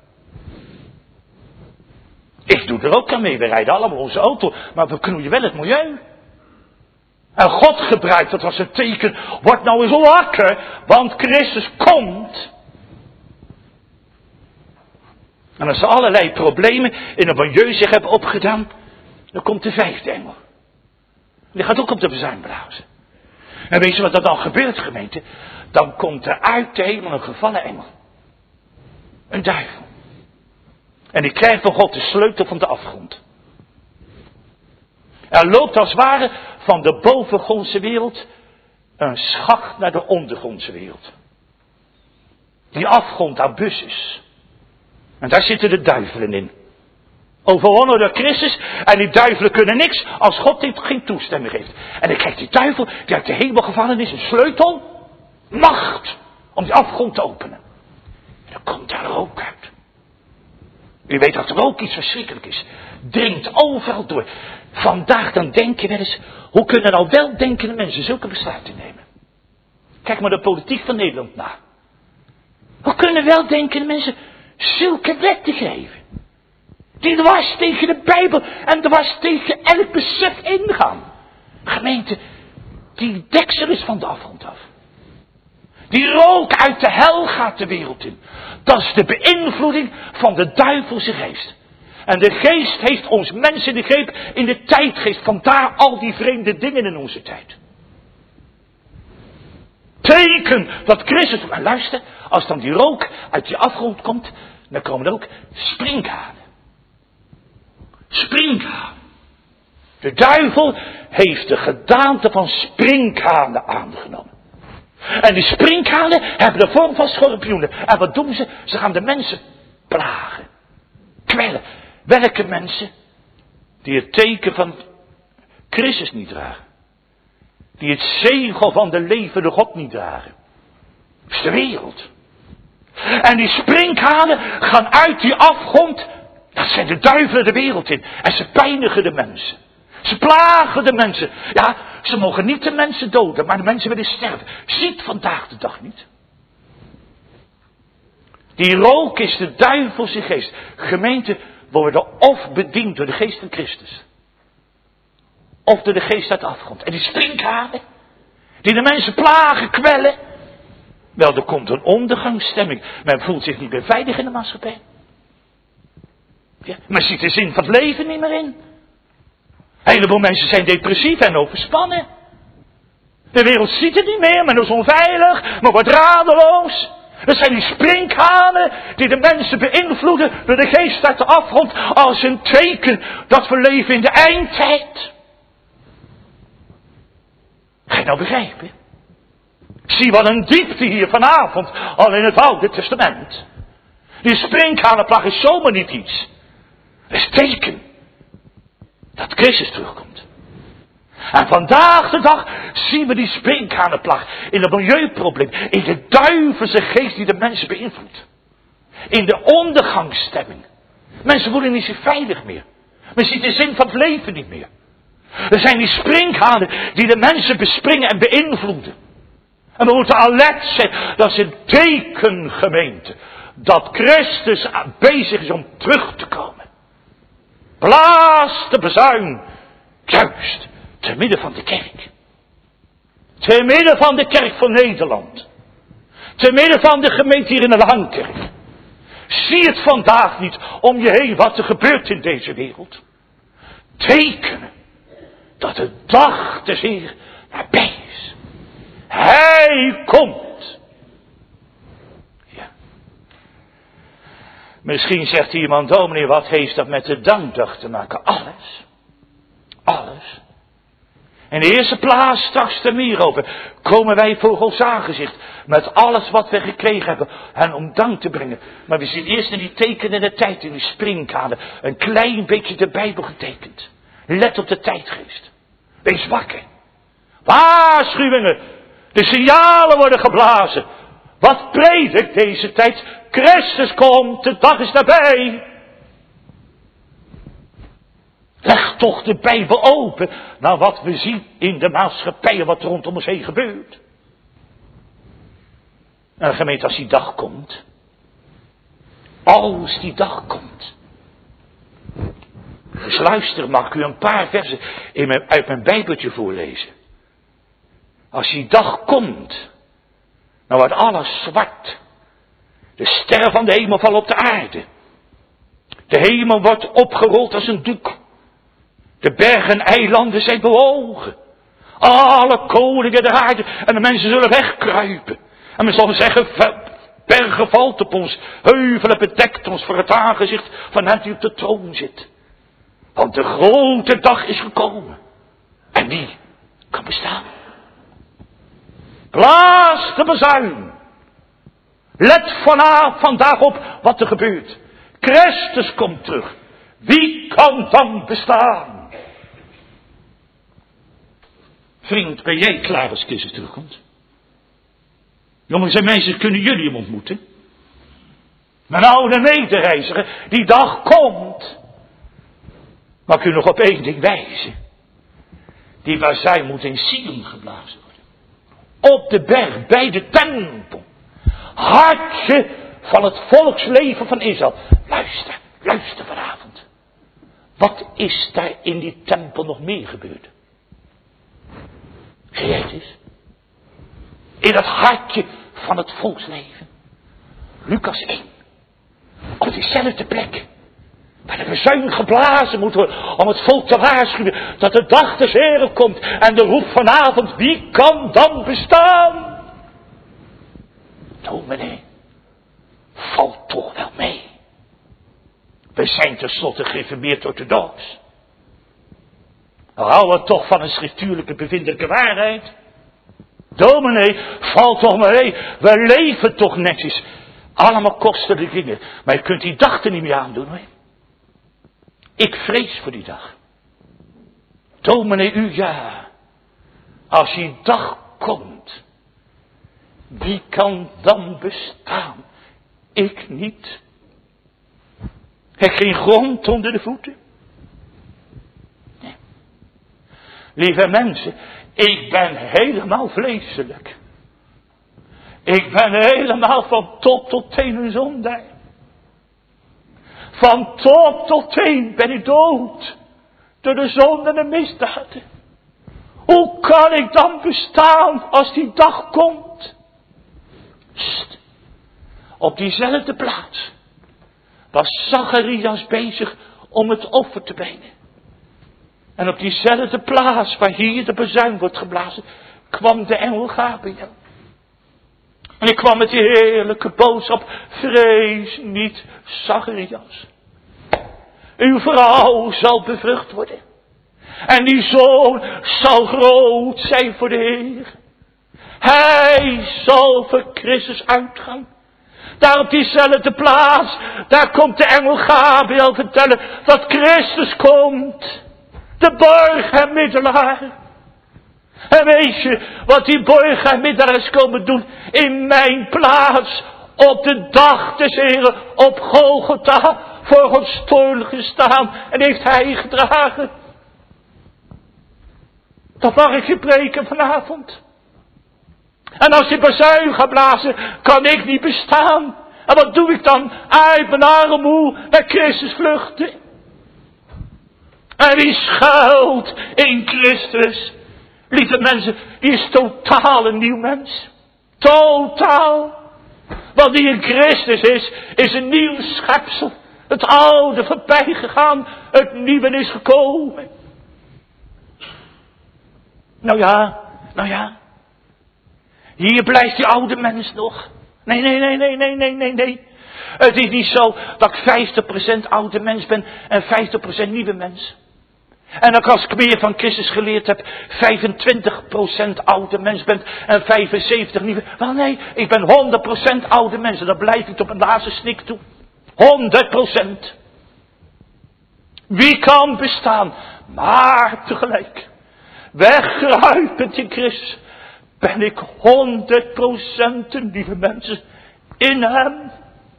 Ik doe er ook aan mee. We rijden allemaal onze auto, maar we knoeien wel het milieu. En God gebruikt dat als een teken. Word nou eens wakker, want Christus komt. En als er allerlei problemen in het milieu zich hebben opgedaan, dan komt de 5e engel. Die gaat ook op de bazuin blazen. En weet je wat er dan gebeurt, gemeente? Dan komt er uit de hemel een gevallen engel. Een duivel. En die krijgt van God de sleutel van de afgrond. Er loopt als het ware van de bovengrondse wereld een schacht naar de ondergrondse wereld. Die afgrond Abyssus. En daar zitten de duivelen in. Overwonnen door Christus. En die duivelen kunnen niks als God dit geen toestemming geeft. En dan krijgt die duivel die uit de hemel gevallen is een sleutel. Macht. Om die afgrond te openen. En dan komt daar rook uit. U weet dat er ook iets verschrikkelijk is. Dringt overal door. Vandaag dan denk je wel eens. Hoe kunnen nou weldenkende mensen zulke besluiten nemen? Kijk maar de politiek van Nederland na. Hoe kunnen weldenkende mensen zulke wetten geven? Die dwars tegen de Bijbel en dwars tegen elk besef ingaan. Gemeente, die deksel is van de afgrond af. Die rook uit de hel gaat de wereld in. Dat is de beïnvloeding van de duivelse geest. En de geest heeft ons mensen in de greep in de tijdgeest. Vandaar al die vreemde dingen in onze tijd. Teken dat Christus... Maar luister, als dan die rook uit die afgrond komt, dan komen er ook sprinkhanen. Sprinkhanen. De duivel heeft de gedaante van sprinkhanen aangenomen. En die sprinkhanen hebben de vorm van schorpioenen. En wat doen ze? Ze gaan de mensen plagen. Kwellen. Welke mensen? Die het teken van Christus niet dragen. Die het zegel van de levende God niet dragen. Dat is de wereld. En die sprinkhanen gaan uit die afgrond. Dat zijn de duivelen de wereld in. En ze pijnigen de mensen. Ze plagen de mensen. Ja, ze mogen niet de mensen doden, maar de mensen willen sterven. Ziet vandaag de dag niet. Die rook is de duivelse geest. Gemeenten worden of bediend door de geest van Christus. Of door de geest uit de afgrond. En die sprinkhanen, die de mensen plagen, kwellen. Wel, er komt een ondergangsstemming. Men voelt zich niet meer veilig in de maatschappij. Ja, men ziet de zin van het leven niet meer in. Een heleboel mensen zijn depressief en overspannen. De wereld ziet het niet meer, men is onveilig, men wordt radeloos. Dat zijn die sprinkhanen die de mensen beïnvloeden door de geest uit de afgrond als een teken dat we leven in de eindtijd. Ga je nou begrijpen? Zie wat een diepte hier vanavond al in het Oude Testament. Die sprinkhanenplaag is zomaar niet iets. Dat is teken dat Christus terugkomt. En vandaag de dag zien we die sprinkhanenplaag in het milieuprobleem, in de duivelse geest die de mensen beïnvloedt. In de ondergangsstemming. Mensen voelen niet zo veilig meer. Men ziet de zin van het leven niet meer. Er zijn die sprinkhanen die de mensen bespringen en beïnvloeden. En we moeten alert zijn, dat is een teken, gemeente, dat Christus bezig is om terug te komen. Blaas de bazuin, juist, te midden van de kerk. Te midden van de kerk van Nederland. Te midden van de gemeente hier in de Langkerk. Zie het vandaag niet om je heen wat er gebeurt in deze wereld. Tekenen dat de dag des Heer nabij is. Hij komt. Ja. Misschien zegt iemand, dominee, wat heeft dat met de dankdag te maken? Alles. Alles. In de eerste plaats, straks er meer over, komen wij voor Gods aangezicht. Met alles wat we gekregen hebben. En om dank te brengen. Maar we zien eerst in die tekenende tijd, in die sprinkhanen, een klein beetje de Bijbel getekend. Let op de tijdgeest. Wees wakker. Waarschuwingen. De signalen worden geblazen. Wat predikt deze tijd? Christus komt, de dag is nabij. Leg toch de Bijbel open naar wat we zien in de maatschappij en wat er rondom ons heen gebeurt. En gemeente, als die dag komt. Als die dag komt. Dus luister, mag ik u een paar versen uit mijn Bijbeltje voorlezen. Als die dag komt, dan wordt alles zwart. De sterren van de hemel vallen op de aarde. De hemel wordt opgerold als een doek. De bergen en eilanden zijn bewogen. Alle koningen der aarde en de mensen zullen wegkruipen. En men zal zeggen, bergen valt op ons, heuvelen bedekt ons voor het aangezicht van hem die op de troon zit. Want de grote dag is gekomen. En wie kan bestaan? Blaas de bazuin. Let vandaag op wat er gebeurt. Christus komt terug. Wie kan dan bestaan? Vriend, ben jij klaar als Christus terugkomt? Jongens en meisjes, kunnen jullie hem ontmoeten? Mijn oude medereiziger, die dag komt. Maar ik u nog op één ding wijzen. Die bazuin moet in Sion geblazen worden. Op de berg, bij de tempel. Hartje van het volksleven van Israël. Luister, luister vanavond. Wat is daar in die tempel nog meer gebeurd? Zie jij het eens? In het hartje van het volksleven. Lucas 1. Op diezelfde plek. Waar de bazuin geblazen moet worden. Om het volk te waarschuwen. Dat de dag des Heren komt. En de roep vanavond. Wie kan dan bestaan? Dominee. Valt toch wel mee. We zijn tenslotte gereformeerd orthodox. We houden toch van een schriftuurlijke bevindelijke waarheid. Dominee, valt toch maar mee. We leven toch netjes. Allemaal kostelijke dingen. Maar je kunt die dag er niet meer aandoen, hoor. Ik vrees voor die dag. Dominee, u ja. Als die dag komt. Wie kan dan bestaan? Ik niet. Heb geen grond onder de voeten. Nee. Lieve mensen, ik ben helemaal vleeselijk. Ik ben helemaal van top tot teen een zondaar. Van top tot teen ben ik dood. Door de zonde en de misdaden. Hoe kan ik dan bestaan als die dag komt? Sst. Op diezelfde plaats was Zacharias bezig om het offer te brengen. En op diezelfde plaats waar hier de bazuin wordt geblazen, kwam de engel Gabriel. En ik kwam met die heerlijke boodschap: vrees niet, Zacharias. Uw vrouw zal bevrucht worden. En die zoon zal groot zijn voor de Heer. Hij zal voor Christus uitgaan. Daar op diezelfde plaats, daar komt de engel Gabriel vertellen dat Christus komt. De borg en middelaar. En weet je wat die borgheermiddelaar is komen doen? In mijn plaats, op de dag des Heren, op Golgotha, voor Gods toorn gestaan. En heeft hij gedragen. Dat mag ik je preken vanavond. En als je bazuin gaat blazen, kan ik niet bestaan. En wat doe ik dan? Uit mijn armoe naar Christus vluchten. En wie schuilt in Christus, lieve mensen, die is totaal een nieuw mens. Totaal. Wat die in Christus is een nieuw schepsel. Het oude voorbij gegaan, het nieuwe is gekomen. Nou ja. Hier blijft die oude mens nog. Nee. Het is niet zo dat ik 50% oude mens ben en 50% nieuwe mens. En dat als ik meer van Christus geleerd heb, 25% oude mens bent en 75% nieuwe. Wel nee, ik ben 100% oude mens en dat blijf ik tot mijn laatste snik toe. 100%. Wie kan bestaan? Maar tegelijk, wegruipend in Christus, ben ik 100% een nieuwe mens in hem.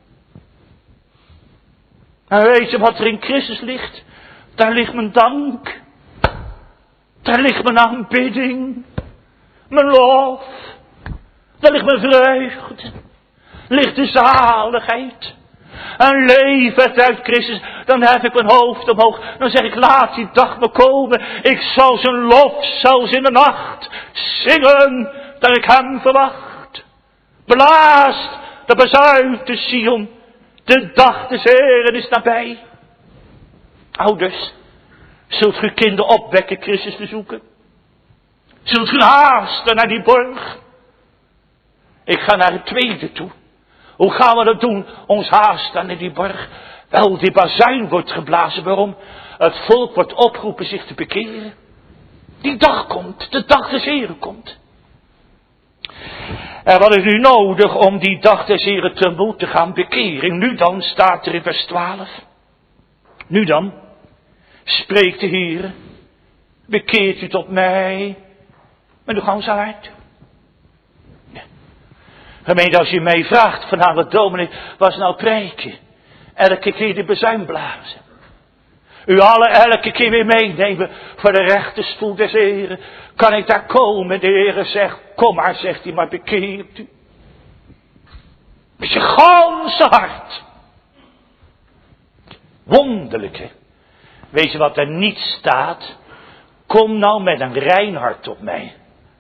En weet je wat er in Christus ligt? Daar ligt mijn dank. Daar ligt mijn aanbidding. Mijn lof. Daar ligt mijn vreugde. Ligt de zaligheid. En levend uit Christus. Dan hef ik mijn hoofd omhoog. Dan zeg ik, laat die dag me komen. Ik zal zijn lof zelfs in de nacht zingen. Dat ik hem verwacht. Blaast de bazuin te Sion. De dag des Heren is nabij. Ouders, zult u kinderen opwekken Christus te zoeken? Zult u haasten naar die borg? Ik ga naar het tweede toe. Hoe gaan we dat doen? Ons haasten naar die borg. Wel, die bazuin wordt geblazen. Waarom? Het volk wordt opgeroepen zich te bekeren. Die dag komt, de dag des Heren komt. En wat is nu nodig om die dag des Heren tegemoet te gaan? Bekering. Nu dan, staat er in vers 12. Nu dan, spreekt de Heer, bekeert u tot mij met uw ganse hart. Ja. Gemeente, als je mij vraagt vanavond, dominee, was nou preken? Elke keer de bezuin blazen. U allen elke keer weer meenemen voor de rechterstoel des Heren. Kan ik daar komen? De Heer zegt, kom maar, zegt hij, maar bekeert u. Met je ganse hart. Wonderlijke. Weet je wat er niet staat? Kom nou met een rein hart tot mij.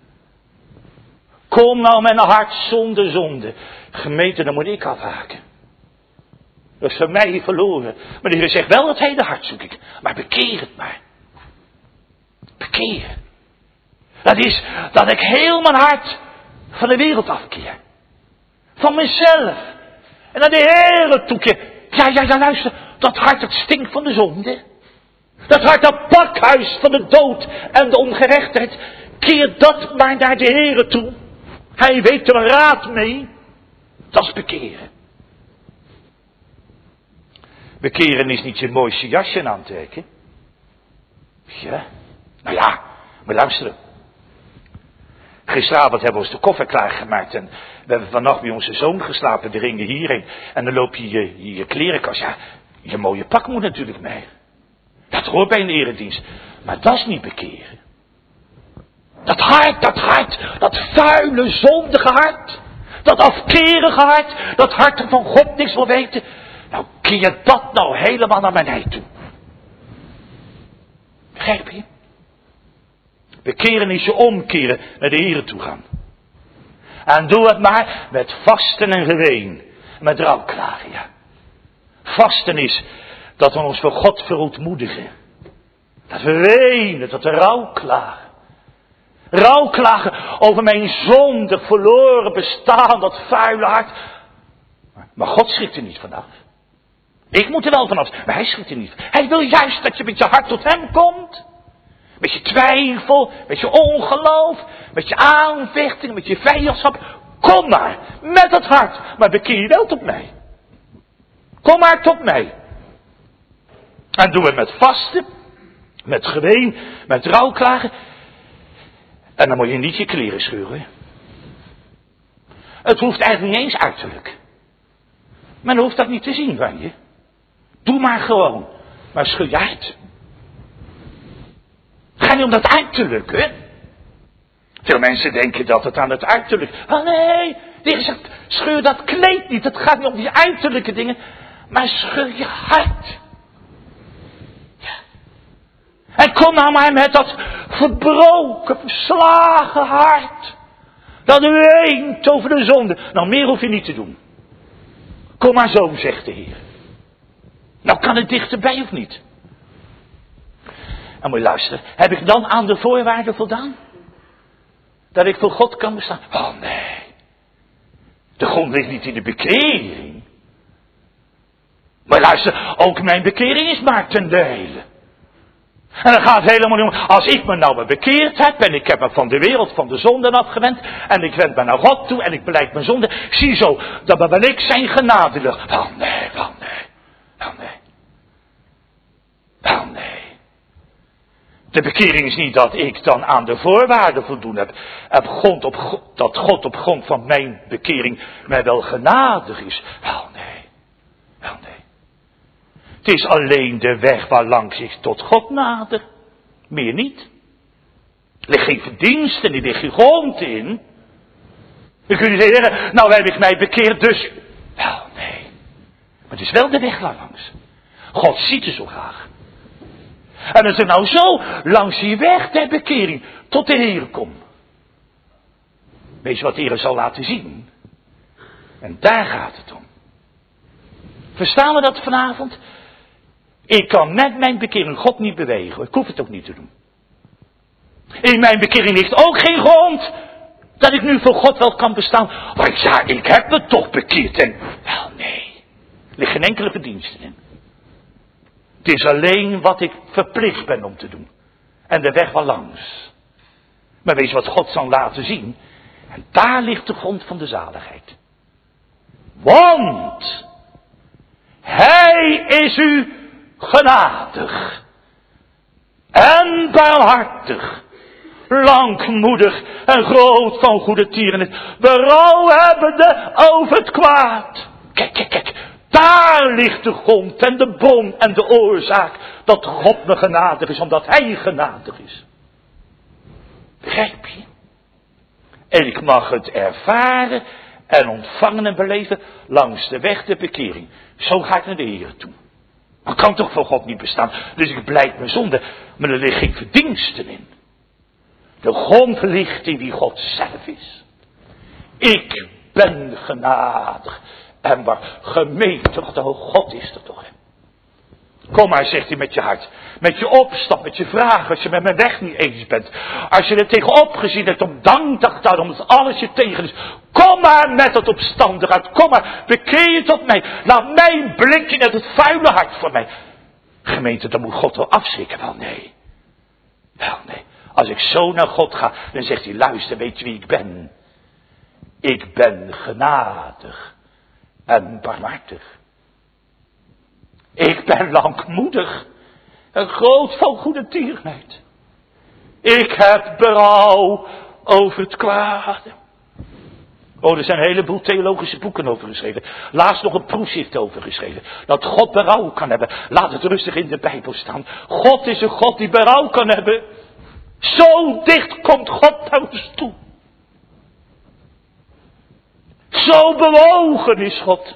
Kom nou met een hart zonder zonde. Gemeente, dan moet ik afhaken. Dat is voor mij verloren. Maar de Heer zegt wel, het hele hart zoek ik. Maar bekeer het maar. Bekeer. Dat is dat ik heel mijn hart van de wereld afkeer. Van mezelf. En naar de Heer toekeer. Ja, luister. Dat hart dat stinkt van de zonde. Dat hart dat pakhuis van de dood en de ongerechtheid. Keer dat maar naar de Heer toe. Hij weet er raad mee. Dat is bekeren. Bekeren is niet je mooiste jasje aantrekken. Ja, nou ja, maar luisteren. Gisteravond hebben we ons de koffer klaargemaakt en we hebben vannacht bij onze zoon geslapen, de ringen hierheen. En dan loop je je klerenkast. Ja, je mooie pak moet natuurlijk mee. Dat hoort bij een eredienst. Maar dat is niet bekeren. Dat hart, dat vuile, zondige hart. Dat afkerige hart, dat hart dat van God niks wil weten. Nou, keer dat nou helemaal naar mij toe. Begrijp je? Bekeren is je omkeren naar de Heer toe gaan. En doe het maar met vasten en geween. Met rouwklagen, ja. Vasten is dat we ons voor God verootmoedigen. Dat we wenen, dat we rouwklagen. Rouwklagen over mijn zondig verloren bestaan, dat vuile hart. Maar God schrikt er niet vanaf. Ik moet er wel vanaf, maar hij schrikt er niet. Hij wil juist dat je met je hart tot hem komt. Met je twijfel, met je ongeloof, met je aanvechting, met je vijandschap. Kom maar, met het hart, maar bekeer je wel tot mij. Kom maar tot mij. En doe het met vasten, met geween, met rouwklagen. En dan moet je niet je kleren scheuren. Het hoeft eigenlijk niet eens uiterlijk. Men hoeft dat niet te zien van je. Doe maar gewoon. Maar scheur je uit. Ga niet om dat uiterlijke. Veel mensen denken dat het aan het uiterlijk. Oh nee, die zegt, scheur dat kleed niet. Het gaat niet om die uiterlijke dingen. Maar scheur je hart. Ja. En kom nou maar met dat verbroken, verslagen hart. Dat weent over de zonde. Nou, meer hoef je niet te doen. Kom maar zo, zegt de Heer. Nou, kan het dichterbij of niet? En moet je luisteren. Heb ik dan aan de voorwaarden voldaan? Dat ik voor God kan bestaan? Oh nee. De grond ligt niet in de bekering. Maar luister, ook mijn bekering is maar ten dele. En dan gaat het helemaal niet om, als ik me nou maar bekeerd heb en ik heb me van de wereld, van de zonden afgewend en ik wend me naar God toe en ik belijd mijn zonde, zie zo, dan ben ik zijn genadelucht. Wel nee, wel nee, wel nee. Wel nee. De bekering is niet dat ik dan aan de voorwaarden voldoen heb. Dat God op grond van mijn bekering mij wel genadig is. Wel nee, wel nee. Het is alleen de weg waarlangs ik tot God nader. Meer niet. Er ligt geen verdiensten, er ligt geen grond in. Dan kun je zeggen, nou heb ik mij bekeerd, dus... Wel, nee. Maar het is wel de weg waarlangs. God ziet het zo graag. En als ik nou zo langs die weg der bekering tot de Heer kom. Weet je wat de Heer zal laten zien? En daar gaat het om. Verstaan we dat vanavond? Ik kan met mijn bekering God niet bewegen. Ik hoef het ook niet te doen. In mijn bekering ligt ook geen grond dat ik nu voor God wel kan bestaan. Want ja, ik heb me toch bekeerd en... Wel nee, er ligt geen enkele verdienste in. Het is alleen wat ik verplicht ben om te doen. En de weg wel langs. Maar weet je wat God zal laten zien? En daar ligt de grond van de zaligheid. Want Hij is u genadig en barmhartig, langmoedig en groot van goede tierenheid, berouw hebbende over het kwaad. Kijk, kijk, kijk, daar ligt de grond en de bron en de oorzaak dat God me genadig is, omdat Hij genadig is. Begrijp je? En ik mag het ervaren en ontvangen en beleven langs de weg der bekering. Zo ga ik naar de Heer toe. Maar kan toch voor God niet bestaan. Dus ik belijd mijn zonde. Maar er ligt geen verdiensten in. De grond ligt in wie God zelf is. Ik ben genadig. En waar gemeentig, oh God is er toch. Kom maar, zegt hij met je hart. Met je opstand, met je vragen. Als je met mijn weg niet eens bent. Als je er tegenop gezien hebt om dankdag te houden. Omdat alles je tegen is. Kom maar met het opstandigheid. Kom maar, bekeer je tot mij. Laat mij blikken uit het vuile hart voor mij. Gemeente, dan moet God wel afschrikken. Wel nee. Wel nee. Als ik zo naar God ga, dan zegt hij, luister, weet je wie ik ben? Ik ben genadig en barmhartig. Ik ben langmoedig en groot van goede tierenheid. Ik heb berouw over het kwade. Oh, er zijn een heleboel theologische boeken over geschreven. Laatst nog een proefschrift over geschreven. Dat God berouw kan hebben. Laat het rustig in de Bijbel staan. God is een God die berouw kan hebben. Zo dicht komt God naar ons toe. Zo bewogen is God.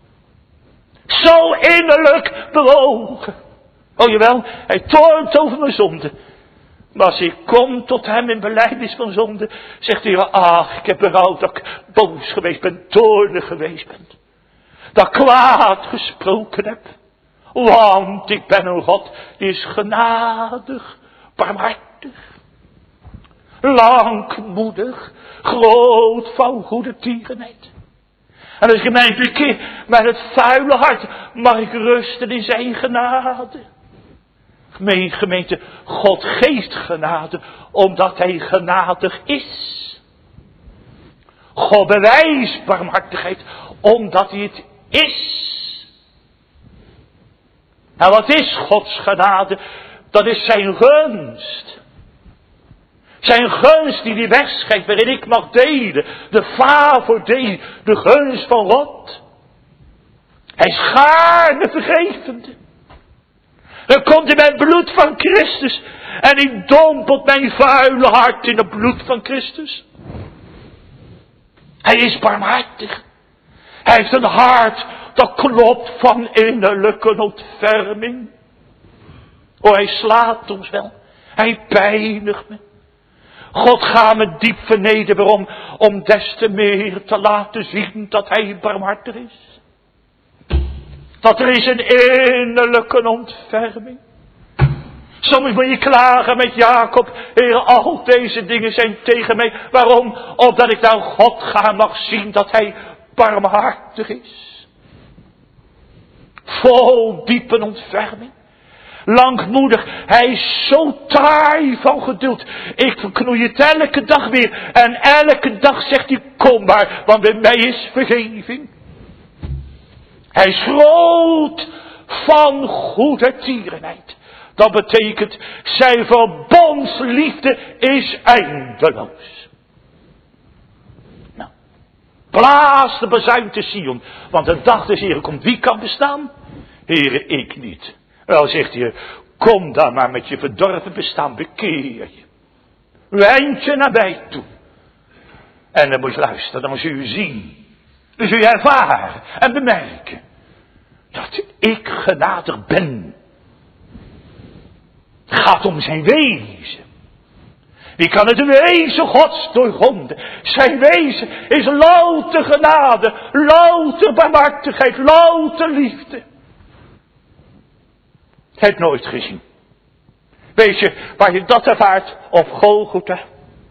Zo innerlijk bewogen. Oh jawel, Hij toornt over mijn zonde. Maar als ik kom tot Hem in belijdenis van zonde, zegt hij, ach, ik heb berouw dat ik boos geweest ben, toornig geweest ben. Dat ik kwaad gesproken heb. Want ik ben een God die is genadig, barmhartig, langmoedig, groot van goede tierenheid. En als je mij bekeert met het vuile hart, mag ik rusten in zijn genade. Gemeente, God geeft genade, omdat Hij genadig is. God bewijst barmhartigheid, omdat Hij het is. En wat is Gods genade? Dat is zijn gunst. Zijn gunst die hij wegschenkt, waarin ik mag delen. De favordeel, de gunst van God. Hij is gaarne vergevende. Dan komt hij met het bloed van Christus. En hij dompelt mijn vuile hart in het bloed van Christus. Hij is barmhartig. Hij heeft een hart dat klopt van innerlijke ontferming. Oh, hij slaat ons wel. Hij pijnigt me. God gaat me diep vernederen. Waarom? Om des te meer te laten zien dat hij barmhartig is. Dat er is een innerlijke ontferming. Soms moet je klagen met Jacob. Heer, al deze dingen zijn tegen mij. Waarom? Opdat ik naar God ga mag zien dat hij barmhartig is. Vol diepe ontferming. Langmoedig. Hij is zo taai van geduld. Ik verknoei het elke dag weer. En elke dag zegt hij, kom maar, want bij mij is vergeving. Hij is groot van goede tierenheid. Dat betekent, zijn verbondsliefde is eindeloos. Nou, blaas de bazuin te Sion, want de dag des Heren komt. Wie kan bestaan? Here, ik niet. Wel, zegt hij, kom dan maar met je verdorven bestaan, bekeer je. Wend je naar mij toe. En dan moet je luisteren, dan zul je zien. Dan zul je ervaren en bemerken. Dat ik genadig ben. Het gaat om zijn wezen. Wie kan het wezen Gods doorgronden? Zijn wezen is louter genade, louter barmhartigheid, louter liefde. Heb je nooit gezien. Weet je waar je dat ervaart? Op Golgotha.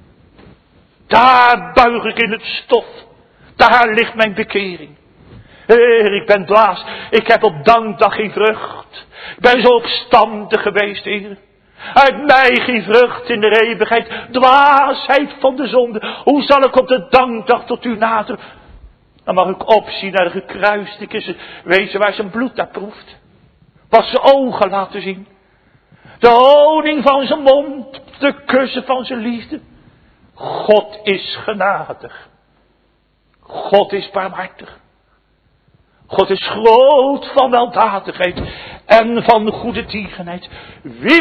Daar buig ik in het stof. Daar ligt mijn bekering. Heer, ik ben dwaas. Ik heb op dankdag geen vrucht. Ik ben zo opstandig geweest, Heer. Uit mij geen vrucht in de eeuwigheid. Dwaasheid van de zonde. Hoe zal ik op de dankdag tot u naderen? Dan mag ik opzien naar de gekruiste. Wezen waar zijn bloed naar proeft. Wat zijn ogen laten zien. De honing van zijn mond. De kussen van zijn liefde. God is genadig. God is barmhartig. God is groot van weldadigheid en van goede tierenheid. Wie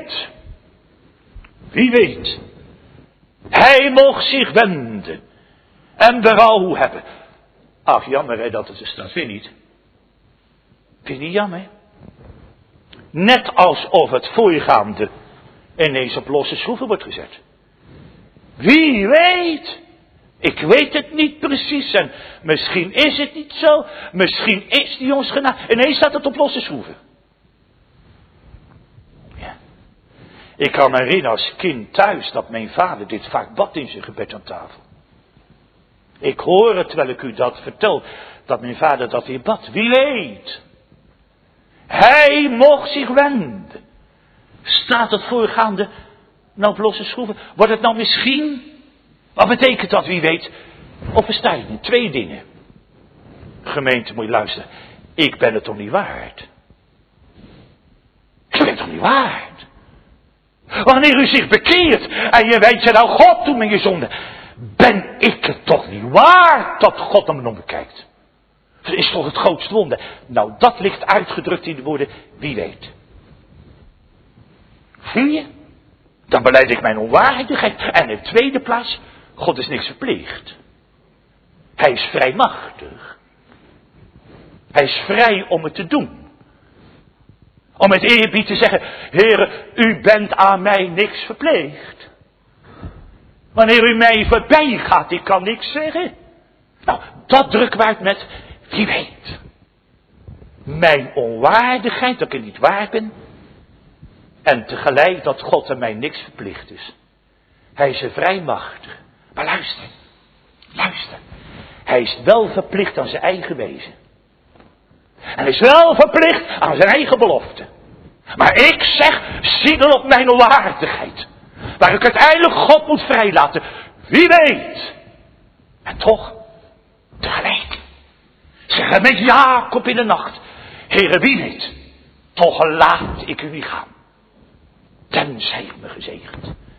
weet, hij mocht zich wenden en berouw hebben. Ach, jammer hè, dat het er staat, vind je niet? Vind je niet jammer? Net alsof het voorgaande ineens op losse schroeven wordt gezet. Wie weet. Ik weet het niet precies en misschien is het niet zo. Misschien is die ons genade. Ineens staat het op losse schroeven. Ja. Ik kan me herinneren als kind thuis dat mijn vader dit vaak bad in zijn gebed aan tafel. Ik hoor het terwijl ik u dat vertel, dat mijn vader dat weer bad. Wie weet. Hij mocht zich wenden. Staat het voorgaande nou op losse schroeven? Wordt het nou misschien? Wat betekent dat, wie weet? Of versta je niet? 2 dingen. Gemeente, moet je luisteren. Ik ben het toch niet waard? Ik ben het toch niet waard? Wanneer u zich bekeert en je weet je nou God doet met je zonde. Ben ik het toch niet waard dat God naar me bekijkt? Dat is toch het grootste wonder. Nou, dat ligt uitgedrukt in de woorden, wie weet. Zie je? Dan belijd ik mijn onwaardigheid. En in de tweede plaats, God is niks verplicht. Hij is vrijmachtig. Hij is vrij om het te doen. Om met eerbied te zeggen, Heere, u bent aan mij niks verplicht. Wanneer u mij voorbij gaat, ik kan niks zeggen. Nou, dat drukken we uit met, wie weet. Mijn onwaardigheid, dat ik niet waard ben. En tegelijk dat God aan mij niks verplicht is. Hij is er vrijmachtig. Maar luister. Hij is wel verplicht aan zijn eigen wezen. En hij is wel verplicht aan zijn eigen belofte. Maar ik zeg, zie dan op mijn onwaardigheid. Waar ik uiteindelijk God moet vrijlaten. Wie weet. En toch, tegelijk. Zeggen met Jacob in de nacht. Heere, wie weet. Toch laat ik u niet gaan. Tenzij ik me gezegend.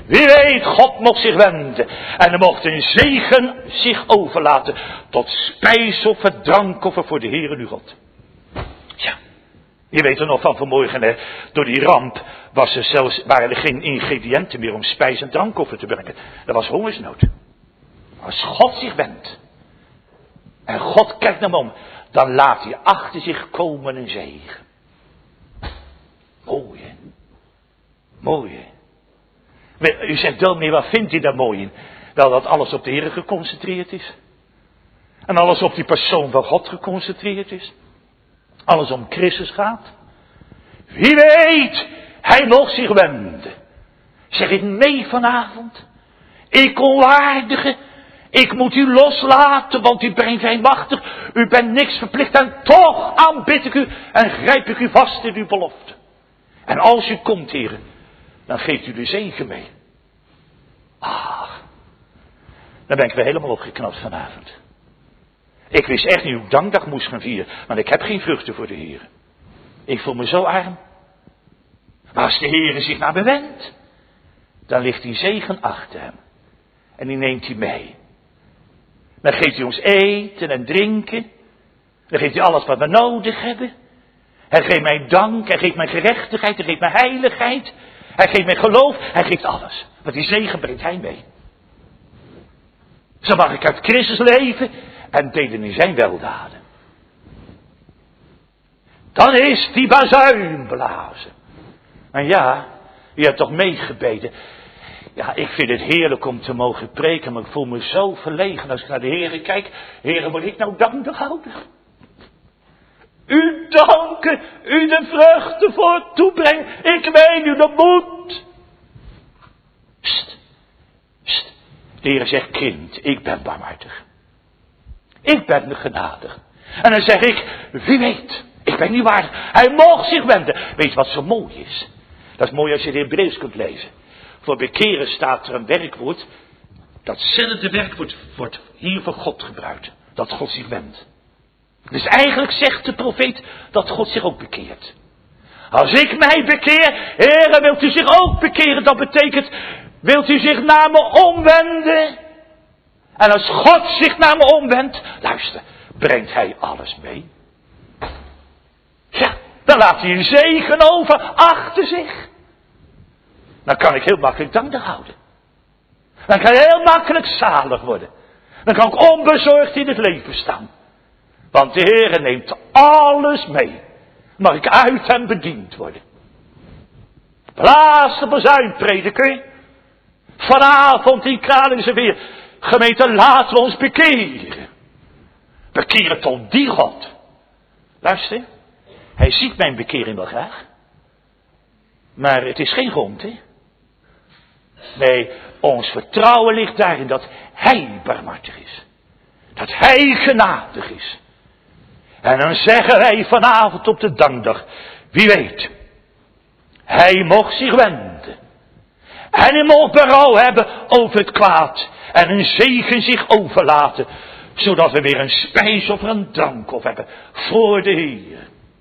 Wie weet, God mocht zich wenden. En er mocht een zegen zich overlaten. Tot spijsoffer, drankoffer voor de Heere uw God. Ja. Je weet er nog van vanmorgen, hè. Door die ramp waren er geen ingrediënten meer om spijs en drankoffer te brengen. Dat was hongersnood. Als God zich wendt. En God kijkt naar hem om. Dan laat hij achter zich komen een zegen. Mooi, hè. Mooi, hè. U zegt, dominee, wat vindt u daar mooi in? Wel, dat alles op de Heer geconcentreerd is. En alles op die persoon van God geconcentreerd is. Alles om Christus gaat. Wie weet, hij mocht zich wenden. Zeg ik nee vanavond? Ik onwaardige, ik moet u loslaten, want u bent geen machtig. U bent niks verplicht en toch aanbid ik u en grijp ik u vast in uw belofte. En als u komt, heren, dan geeft u de zegen mee. Ach, dan ben ik weer helemaal opgeknapt vanavond. Ik wist echt niet hoe ik dankdag moest gaan vieren, want ik heb geen vruchten voor de Heer. Ik voel me zo arm. Maar als de Heer zich naar me wendt, dan ligt die zegen achter hem. En die neemt hij mee. Dan geeft hij ons eten en drinken. Dan geeft hij alles wat we nodig hebben. Hij geeft mij dank, hij geeft mij gerechtigheid, hij geeft mij heiligheid. Hij geeft mij geloof, hij geeft alles. Want die zegen brengt hij mee. Zo mag ik uit Christus leven en delen in zijn weldaden. Dan is die bazuin blazen. En ja, je hebt toch meegebeden. Ja, ik vind het heerlijk om te mogen preken, maar ik voel me zo verlegen als ik naar de Heere kijk. Heere, moet ik nou dankbaar houden? U danken, u de vruchten voor toebrengen. Ik weet u de moed. Sst, sst. De Heer zegt, kind, ik ben barmhartig. Ik ben genadig. En dan zeg ik, wie weet, ik ben niet waardig. Hij mocht zich wenden. Weet je wat zo mooi is? Dat is mooi als je de Hebreeuws kunt lezen. Voor bekeren staat er een werkwoord. Datzelfde werkwoord wordt hier voor God gebruikt. Dat God zich wendt. Dus eigenlijk zegt de profeet dat God zich ook bekeert. Als ik mij bekeer, Heere, wilt u zich ook bekeren? Dat betekent, wilt u zich naar me omwenden? En als God zich naar me omwendt, luister, brengt hij alles mee. Ja, dan laat hij een zegen over achter zich. Dan kan ik heel makkelijk dankbaar houden. Dan kan ik heel makkelijk zalig worden. Dan kan ik onbezorgd in het leven staan. Want de Heer neemt alles mee. Mag ik uit hem bediend worden. Blaas de bazuin, prediker. Vanavond in Kralingse weer. Gemeente, laten we ons bekeren. Bekeren tot die God. Luister, hij ziet mijn bekering wel graag. Maar het is geen grond, hè. Nee, ons vertrouwen ligt daarin dat hij barmhartig is. Dat hij genadig is. En dan zeggen wij vanavond op de dankdag, wie weet, hij mocht zich wenden. En hij mocht berouw hebben over het kwaad. En een zegen zich overlaten. Zodat we weer een spijs of een drank of hebben voor de Heer.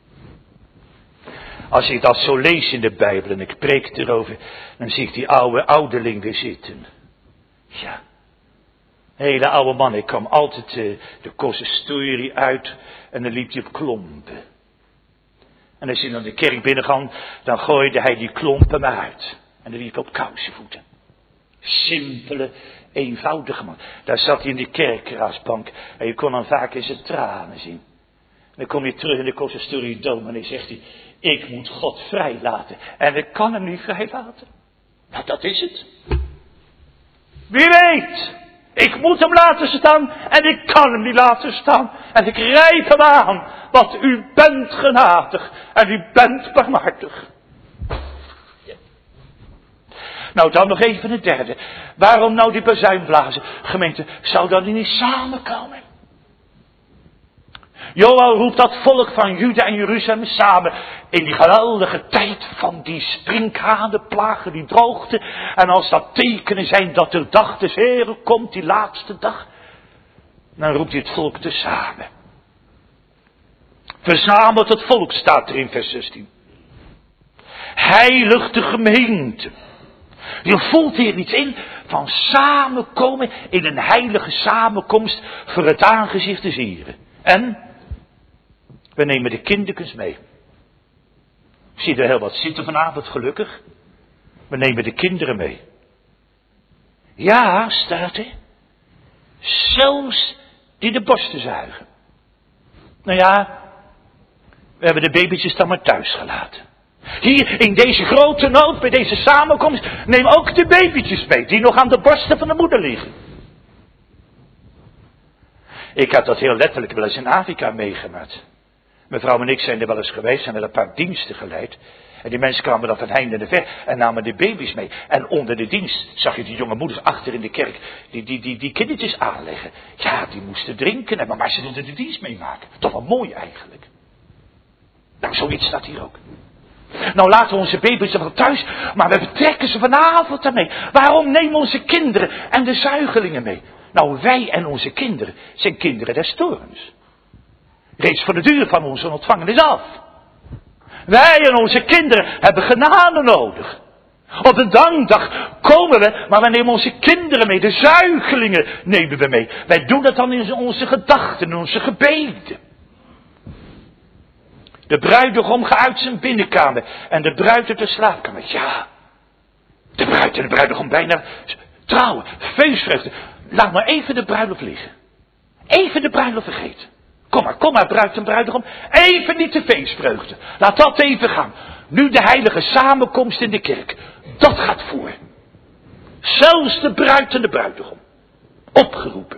Als je dat zo leest in de Bijbel en ik preek erover, dan zie ik die oude ouderling weer zitten. Ja. Hele oude man, ik kwam altijd de consistorie uit en dan liep hij op klompen. En als je dan de kerk binnengang, dan gooide hij die klompen maar uit. En dan liep hij op kousenvoeten. Simpele, eenvoudige man. Daar zat hij in de kerkraadsbank en je kon hem vaak in zijn tranen zien. En dan kom je terug in de consistorie dom en dan zegt hij, ik moet God vrijlaten. En ik kan hem niet vrijlaten. Nou, dat is het. Wie weet. Ik moet hem laten staan en ik kan hem niet laten staan. En ik grijp hem aan, want u bent genadig en u bent barmhartig. Ja. Nou, dan nog even het derde. Waarom nou die bazuin blazen? Gemeente, zou dat niet samenkomen? Joël roept dat volk van Juda en Jeruzalem samen in die geweldige tijd van die sprinkhanenplagen, die droogte. En als dat tekenen zijn dat de dag des Heren komt, die laatste dag, dan roept hij het volk tezamen. Verzamelt het volk, staat er in vers 16. Heilig de gemeente. Je voelt hier iets in van samenkomen in een heilige samenkomst voor het aangezicht des Heren. En we nemen de kindertjes mee. Ik zie er heel wat zitten vanavond, gelukkig. We nemen de kinderen mee. Ja, staat er. Zelfs die de borsten zuigen. Nou ja, we hebben de babytjes dan maar thuis gelaten. Hier in deze grote nood, bij deze samenkomst, neem ook de babytjes mee, die nog aan de borsten van de moeder liggen. Ik had dat heel letterlijk wel eens in Afrika meegemaakt. Mevrouw en ik zijn er wel eens geweest, zijn er een paar diensten geleid. En die mensen kwamen dan van heinde en ver en namen de baby's mee. En onder de dienst zag je die jonge moeders achter in de kerk die kindertjes aanleggen. Ja, die moesten drinken, maar ze wilden de dienst meemaken. Toch wel mooi eigenlijk. Nou, zoiets staat hier ook. Nou, laten we onze baby's wel thuis, maar we betrekken ze vanavond ermee. Waarom nemen onze kinderen en de zuigelingen mee? Nou, wij en onze kinderen zijn kinderen des toorns. Reeds voor de duur van onze ontvangenis af. Wij en onze kinderen hebben genade nodig. Op de dankdag komen we, maar we nemen onze kinderen mee. De zuigelingen nemen we mee. Wij doen dat dan in onze gedachten, in onze gebeden. De bruidegom gaat uit zijn binnenkamer en de bruid uit de slaapkamer. Ja, de bruid en de bruidegom bijna trouwen, feestvreugde. Laat maar even de bruiloft liggen. Even de bruiloft vergeten. Kom maar, bruid en bruidegom. Even niet de feestvreugde. Laat dat even gaan. Nu de heilige samenkomst in de kerk. Dat gaat voor. Zelfs de bruid en de bruidegom. Opgeroepen.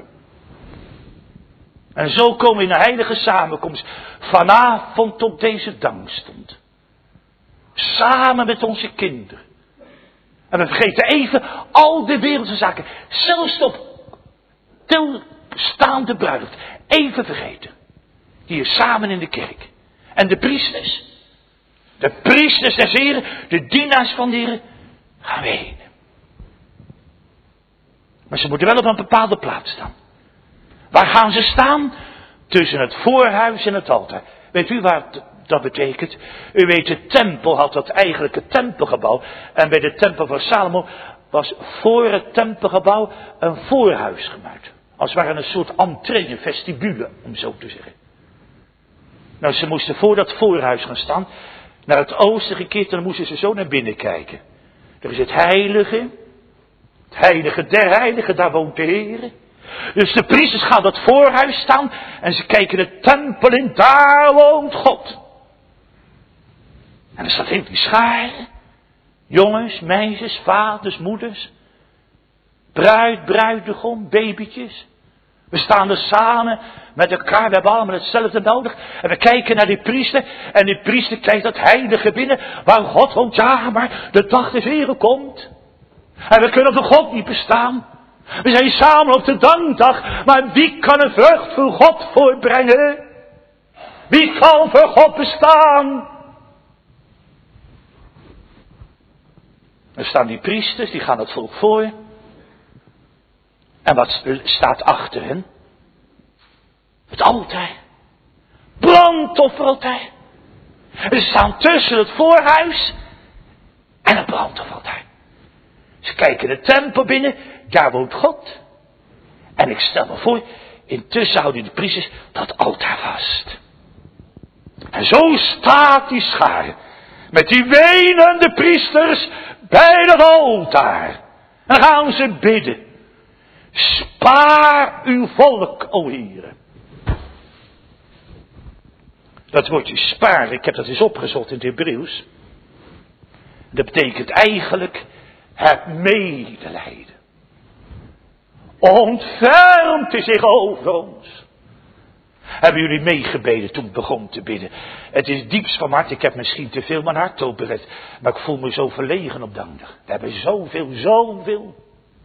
En zo komen we in een heilige samenkomst. Vanavond op deze dankstond. Samen met onze kinderen. En we vergeten even al de wereldse zaken. Zelfs op stilstaande bruiloft. Even vergeten. Hier samen in de kerk. En de priesters. De priesters des Heren. De dienaars van de Heren. Gaan we heen. Maar ze moeten wel op een bepaalde plaats staan. Waar gaan ze staan? Tussen het voorhuis en het altaar. Weet u wat dat betekent? U weet, de tempel had dat eigenlijke tempelgebouw. En bij de tempel van Salomo was voor het tempelgebouw een voorhuis gemaakt. Als het ware een soort entree, een vestibule, om zo te zeggen. Nou, ze moesten voor dat voorhuis gaan staan. Naar het oosten gekeerd en dan moesten ze zo naar binnen kijken. Er is het heilige der heiligen, daar woont de Heer. Dus de priesters gaan dat voorhuis staan en ze kijken de tempel in, daar woont God. En er staat heel die scharen. Jongens, meisjes, vaders, moeders. Bruid, bruidegom, babytjes. We staan er samen met elkaar, we hebben allemaal hetzelfde nodig. En we kijken naar die priester en die priester kijkt dat heilige binnen waar God woont. Ja, maar de dag des Heren komt. En we kunnen voor God niet bestaan. We zijn samen op de dankdag, maar wie kan een vrucht voor God voorbrengen? Wie kan voor God bestaan? Er staan die priesters, die gaan het volk voor. En wat staat achter hen? Het altaar. Brandofferaltaar. En ze staan tussen het voorhuis en het brandofferaltaar. Ze kijken de tempel binnen, daar woont God. En ik stel me voor, intussen houden de priesters dat altaar vast. En zo staat die schaar, met die wenende priesters bij dat altaar. En dan gaan ze bidden. Spaar uw volk, o Heere. Dat woordje spaar, ik heb dat eens opgezocht in het Hebreeuws. Dat betekent eigenlijk het medelijden. Ontfermt u zich over ons. Hebben jullie meegebeden toen ik begon te bidden? Het is diepst van mijn hart. Ik heb misschien te veel mijn hart opengered. Maar ik voel me zo verlegen op dankdag. We hebben zoveel.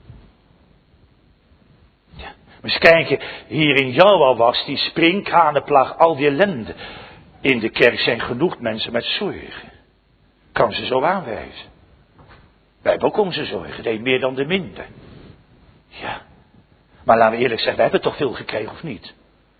Ja. Maar eens kijken, hier in Joa was die sprinkhanenplaag, al die ellende. In de kerk zijn genoeg mensen met zorgen. Kan ze zo aanwijzen. Wij hebben ook onze zorgen, de een meer dan de minder. Ja. Maar laten we eerlijk zijn, wij hebben toch veel gekregen of niet?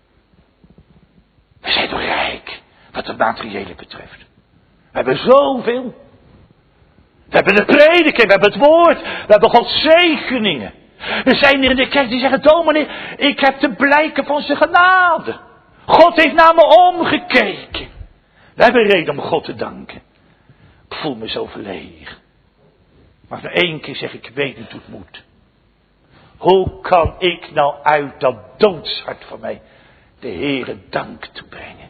We zijn toch rijk, wat het materiële betreft. We hebben zoveel. We hebben de prediking, we hebben het woord, we hebben Gods zegeningen. Er zijn er in de kerk die zeggen, dominee, ik heb de blijken van zijn genade. God heeft naar me omgekeken. We hebben reden om God te danken. Ik voel me zo verlegen. Maar nog één keer zeg ik weet niet hoe het moet. Hoe kan ik nou uit dat doodshart van mij de Heere dank toebrengen?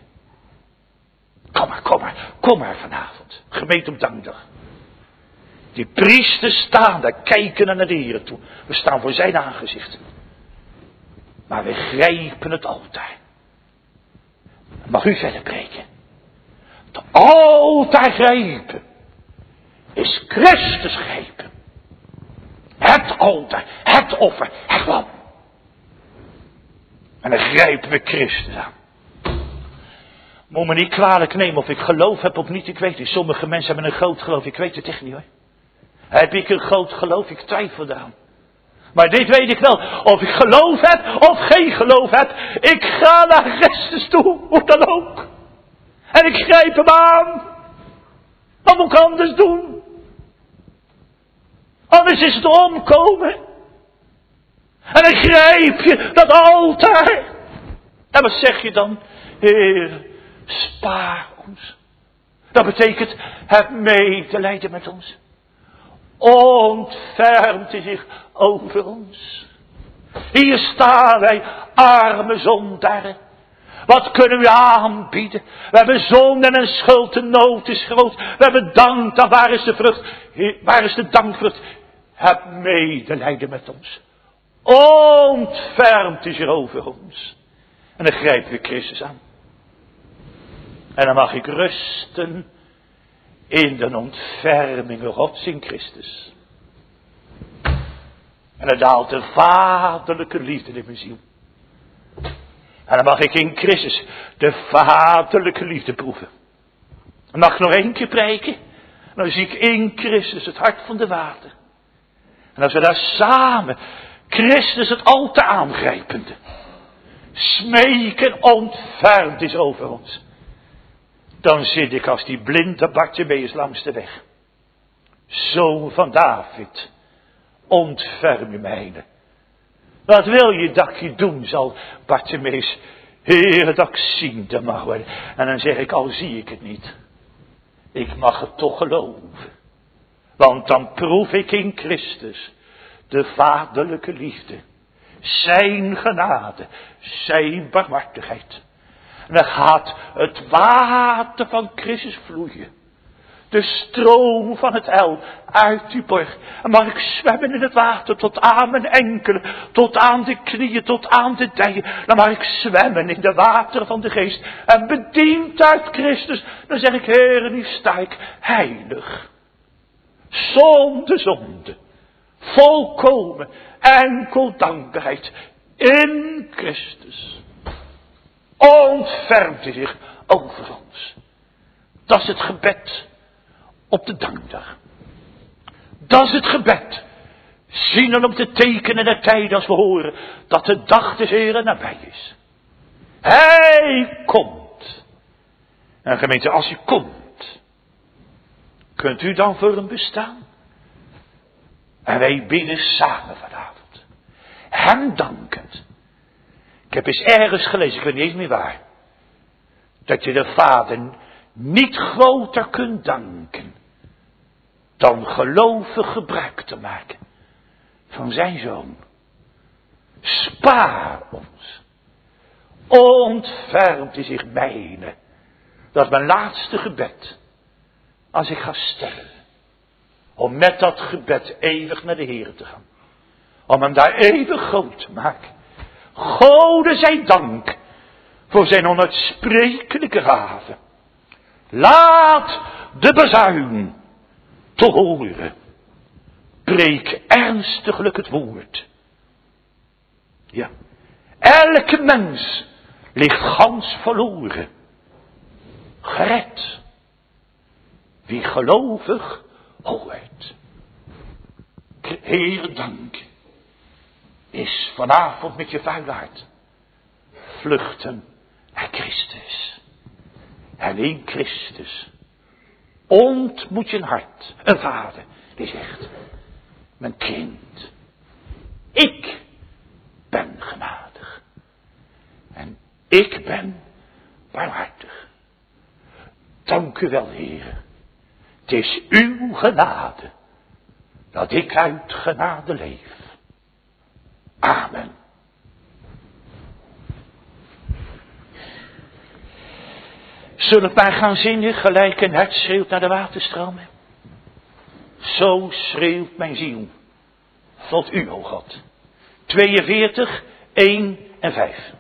Kom maar vanavond. Gemeente op dankdag. Die priesters staan daar, kijken naar de Heere toe. We staan voor zijn aangezicht. Maar we grijpen het altaar. Mag u verder preken? Het altaar grijpen is Christus grijpen. Het altaar, het offer, het lam. En dan grijpen we Christus aan. Moet me niet kwalijk nemen of ik geloof heb of niet, ik weet niet. Sommige mensen hebben een groot geloof, ik weet het echt niet hoor. Heb ik een groot geloof, ik twijfel daaraan. Maar dit weet ik wel, of ik geloof heb of geen geloof heb. Ik ga naar Christus toe, hoe dan ook. En ik grijp hem aan. Wat moet ik anders doen? Anders is het omkomen. En dan grijp je dat altaar. En wat zeg je dan? Heer, spaar ons. Dat betekent, heb medelijden met ons. Ontfermt hij zich over ons. Hier staan wij, arme zondaren. Wat kunnen we aanbieden? We hebben zonde en schuld, de nood is groot. We hebben dank, dan waar is de vrucht? Waar is de dankvrucht? Heb medelijden met ons. Ontfermt hij zich over ons. En dan grijpen we Christus aan. En dan mag ik rusten in de ontferming Gods in Christus. En dan daalt de vaderlijke liefde in mijn ziel. En dan mag ik in Christus de vaderlijke liefde proeven. Dan mag ik nog één keer preken. En dan zie ik in Christus het hart van de water. En als we daar samen Christus het altaar aangrijpende. Smeken ontfermd is over ons. Dan zit ik als die blinde Bartimeus langs de weg. Zoon van David, ontferm je mijne. Wat wil je dat ik je doen zal, Bartimeus? Heer, dat ik ziende mag worden. En dan zeg ik, al zie ik het niet. Ik mag het toch geloven. Want dan proef ik in Christus de vaderlijke liefde. Zijn genade, zijn barmhartigheid. En dan gaat het water van Christus vloeien. De stroom van het heil uit die borg. En mag ik zwemmen in het water tot aan mijn enkelen, tot aan de knieën, tot aan de dijen. Dan mag ik zwemmen in de wateren van de geest. En bediend uit Christus, dan zeg ik, Heere, nu sta ik heilig. Zonder zonde. Volkomen. Enkel dankbaarheid. In Christus. Ontfermt hij zich over ons. Dat is het gebed op de dankdag. Dat is het gebed. Zien en op de tekenen der tijden als we horen dat de dag des Heren nabij is. Hij komt. En gemeente, als hij komt, kunt u dan voor hem bestaan? En wij bidden samen vanavond. Hem dankend. Ik heb eens ergens gelezen, ik weet niet eens meer waar. Dat je de Vader niet groter kunt danken. Dan gelovig gebruik te maken van zijn Zoon. Spaar ons. Ontfermt hij zich mijne. Dat is mijn laatste gebed. Als ik ga sterven. Om met dat gebed eeuwig naar de Heer te gaan. Om hem daar eeuwig groot te maken. Gode zij dank voor zijn onuitsprekelijke gave. Laat de bazuin te horen. Preek ernstiglijk het woord. Ja. Elke mens ligt gans verloren. Gered. Wie gelovig hoort. Heer, dank. Is vanavond met je vuilhart. Vluchten naar Christus. En in Christus ontmoet je een hart, een vader, die zegt, mijn kind, ik ben genadig. En ik ben barmhartig. Dank u wel, Heer. Het is uw genade, dat ik uit genade leef. Amen. Zullen we maar gaan zingen, gelijk een hert schreeuwt naar de waterstromen? Zo schreeuwt mijn ziel tot u, o God. 42, 1 en 5.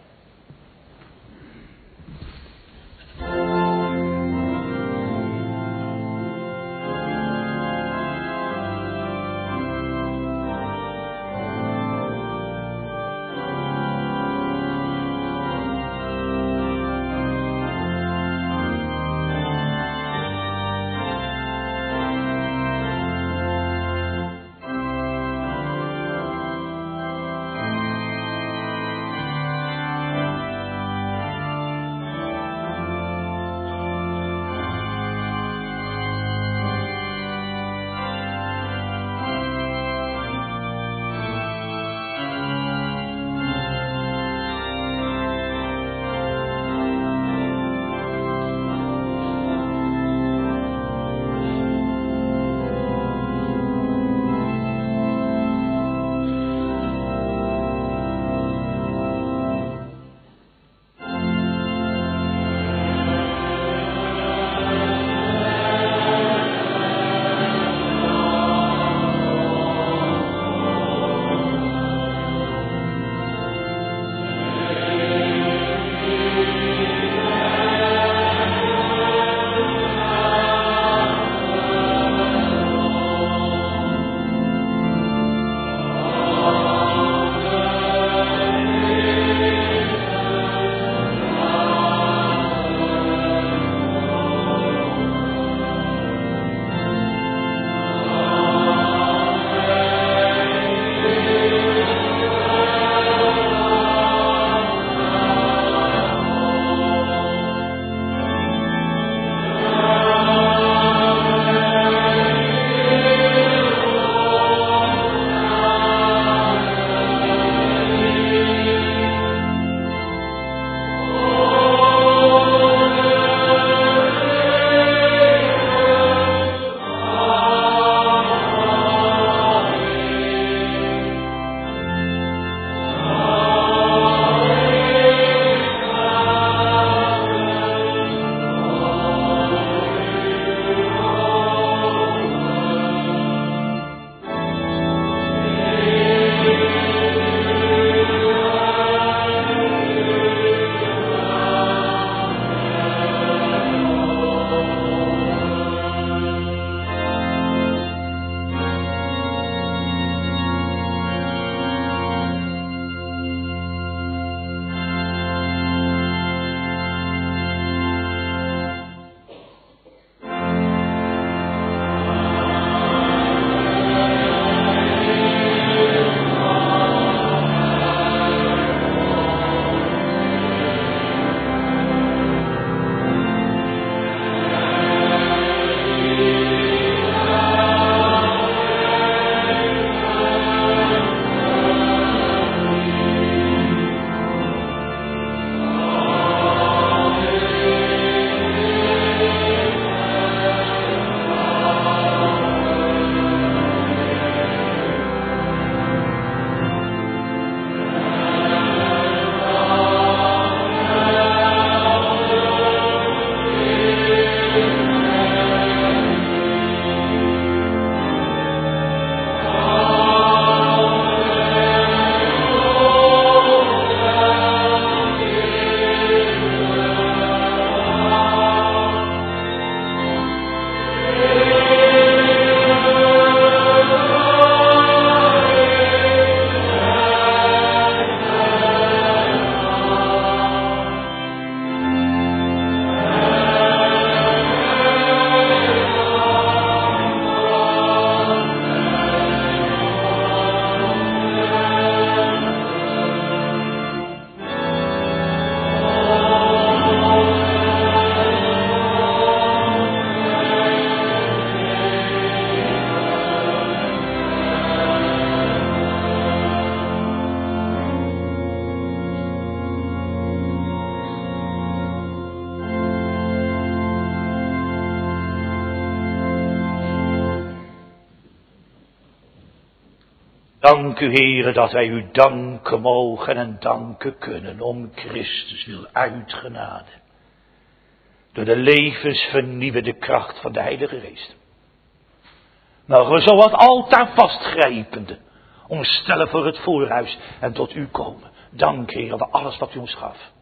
Dank u, Heere, dat wij u danken mogen en danken kunnen om Christus wil uit genade. Door de levensvernieuwende kracht van de Heilige Geest. Mogen we zo wat altaar vastgrijpende ons stellen voor het voorhuis en tot u komen. Dank, Heere, voor alles wat u ons gaf.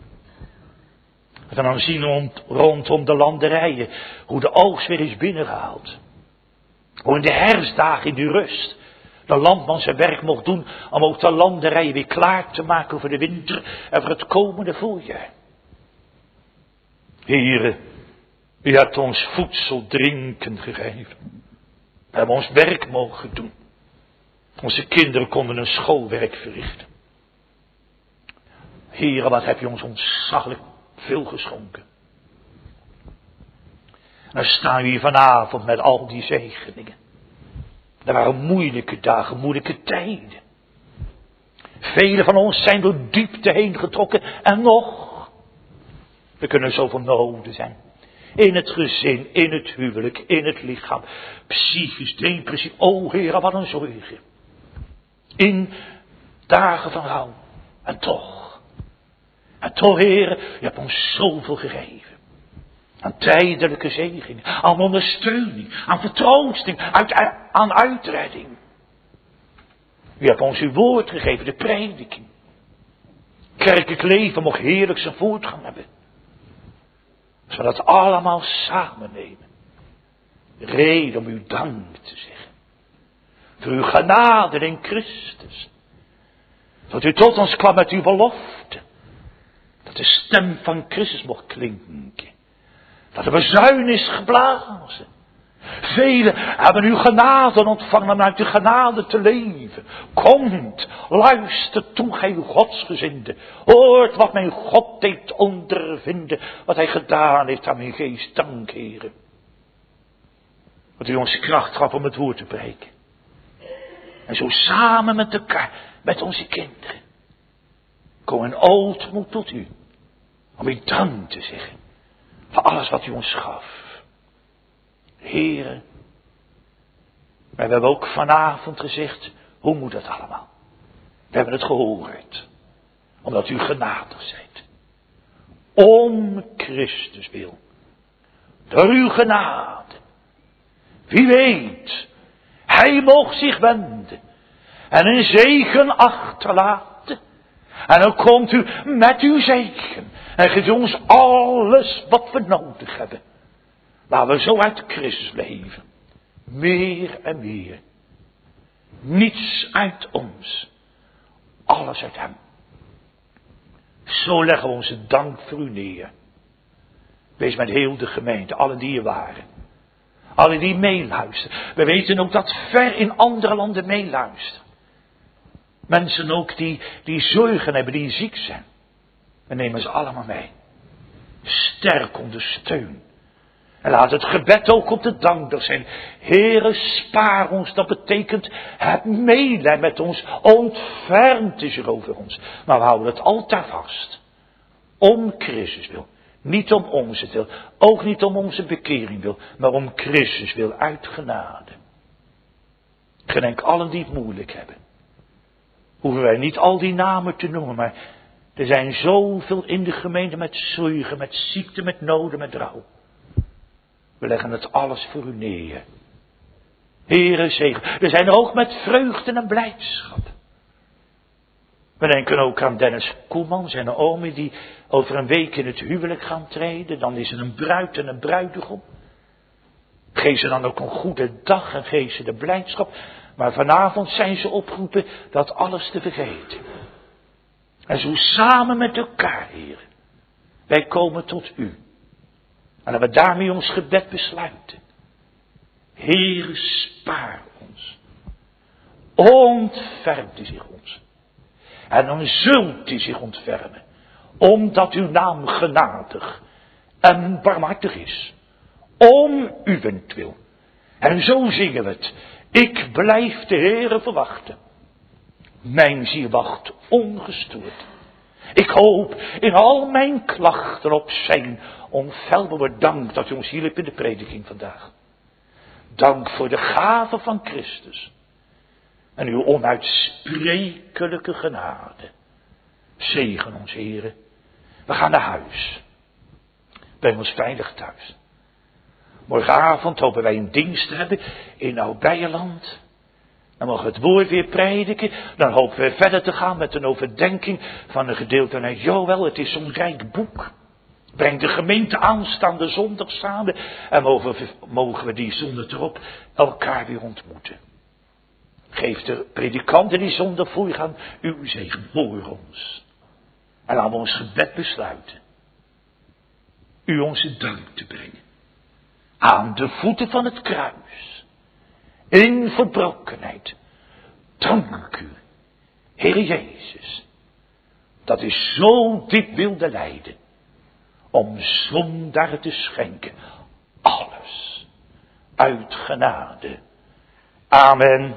We gaan dan zien rondom de landerijen hoe de oogst weer is binnengehaald. Hoe in de herfstdagen in die rust de landman zijn werk mocht doen om ook de landerijen weer klaar te maken voor de winter en voor het komende voorjaar. Heere, u hebt ons voedsel, drinken gegeven. We hebben ons werk mogen doen. Onze kinderen konden hun schoolwerk verrichten. Heere, wat heb je ons ontzaglijk veel geschonken. En dan staan we hier vanavond met al die zegeningen. Er waren moeilijke dagen, moeilijke tijden. Velen van ons zijn door diepte heen getrokken en nog. Er kunnen zoveel noden zijn. In het gezin, in het huwelijk, in het lichaam. Psychisch, depressief. O Heere, wat een zorgen. In dagen van rouw. En toch, Heere, u hebt ons zoveel gegeven. Aan tijdelijke zegeningen, aan ondersteuning, aan vertroosting, aan uitredding. U hebt ons uw woord gegeven, de prediking. Kerkelijk leven mocht heerlijk zijn voortgang hebben. Zodat we dat allemaal samen nemen. Reden om u dank te zeggen. Voor uw genade in Christus. Dat u tot ons kwam met uw belofte. Dat de stem van Christus mocht klinken. Dat de bezuin is geblazen. Velen hebben uw genade ontvangen om uit de genade te leven. Komt, luister toe, gij godsgezinde. Hoort wat mijn God deed ondervinden. Wat hij gedaan heeft aan mijn geest. Dank, Heere. Dat u ons kracht gaf om het woord te breken. En zo samen met elkaar, met onze kinderen. Komen in ootmoed tot u. Om u dank te zeggen. Voor alles wat u ons gaf. Heere. Maar we hebben ook vanavond gezegd. Hoe moet dat allemaal? We hebben het gehoord. Omdat u genadig zijt. Om Christus wil. Door uw genade. Wie weet. Hij mocht zich wenden. En een zegen achterlaten. En dan komt u met uw zegen. En geeft ons alles wat we nodig hebben. Laten we zo uit Christus leven. Meer en meer. Niets uit ons. Alles uit hem. Zo leggen we onze dank voor u neer. Wees met heel de gemeente. Allen die hier waren. Allen die meeluisteren. We weten ook dat ver in andere landen meeluisteren. Mensen ook die zorgen hebben, die ziek zijn. We nemen ze allemaal mee. Sterk ondersteun. En laat het gebed ook op de dankdag zijn. Heere, spaar ons. Dat betekent het medelijden met ons. Ontfermd is er over ons. Maar we houden het altijd vast. Om Christus wil. Niet om onze wil. Ook niet om onze bekering wil. Maar om Christus wil uit genade. Gedenk allen die het moeilijk hebben. Hoeven wij niet al die namen te noemen. Maar er zijn zoveel in de gemeente met zorgen, met ziekte, met noden, met rouw. We leggen het alles voor u neer. Heere zegen. Er zijn er ook met vreugde en blijdschap. We denken ook aan Dennis Koeman, zijn oom die over een week in het huwelijk gaan treden. Dan is er een bruid en een bruidegom. Geef ze dan ook een goede dag en geef ze de blijdschap. Maar vanavond zijn ze opgeroepen dat alles te vergeten. En zo samen met elkaar, Heer. Wij komen tot u. En dat we daarmee ons gebed besluiten. Heere, spaar ons. Ontfermt u zich ons. En dan zult u zich ontfermen. Omdat uw naam genadig en barmhartig is. Om uwentwil. En zo zingen we het. Ik blijf de Heere verwachten. Mijn ziel wacht ongestoord. Ik hoop in al mijn klachten op zijn onfeilbaar dank dat u ons hielp in de prediking vandaag. Dank voor de gave van Christus. en uw onuitsprekelijke genade. Zegen ons, Heere. We gaan naar huis. Breng ons veilig thuis. Morgenavond hopen wij een dienst te hebben in Oud-Beijerland. Dan mogen we het woord weer prediken. Dan hopen we verder te gaan met een overdenking van een gedeelte uit Joël. Het is zo'n rijk boek. Breng de gemeente aanstaande zondag samen. En mogen we die zondag erop elkaar weer ontmoeten. Geef de predikanten die zondag voorgaan uw zegen voor ons. En laten we ons gebed besluiten. U onze dank te brengen. Aan de voeten van het kruis. In verbrokkenheid. Dank u, Heer Jezus. Dat u zo diep wilde lijden. Om zondaar te schenken. Alles. Uit genade. Amen.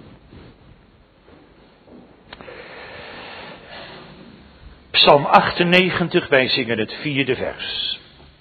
Psalm 98, wij zingen het 4e vers.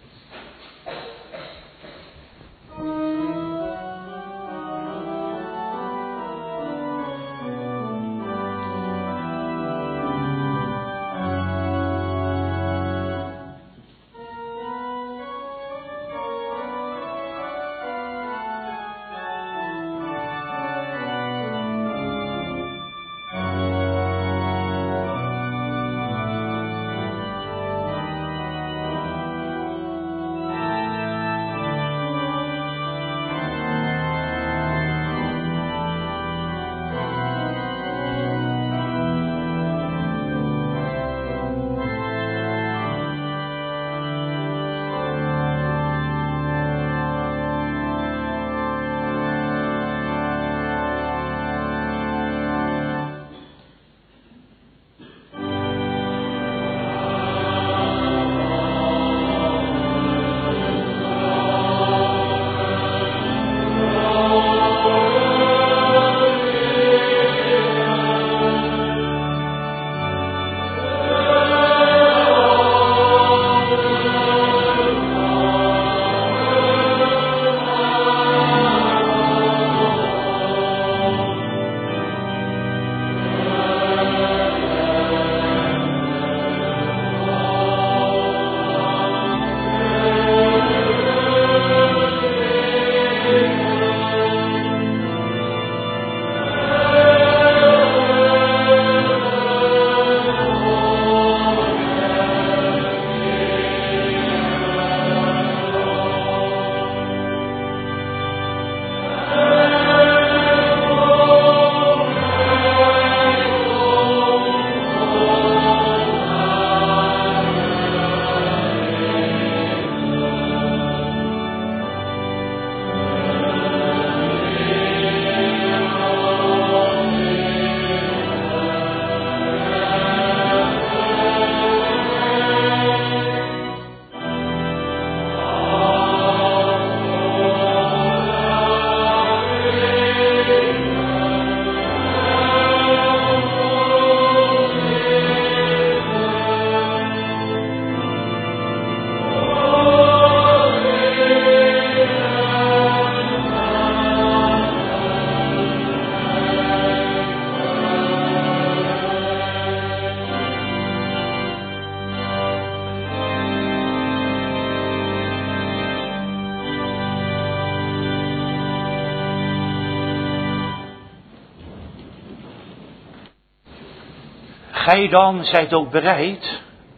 Gij dan zijt ook bereid,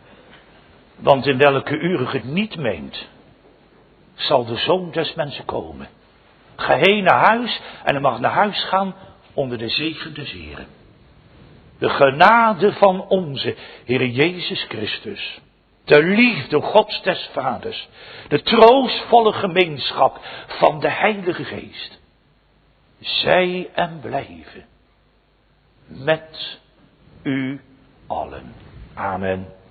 want in welke uur u het niet meent, zal de Zoon des Mensen komen. Ga heen naar huis en u mag naar huis gaan onder de zegen des Heren. De genade van onze Heer Jezus Christus, de liefde Gods des Vaders, de troostvolle gemeenschap van de Heilige Geest, zij en blijven met u allen. Amen.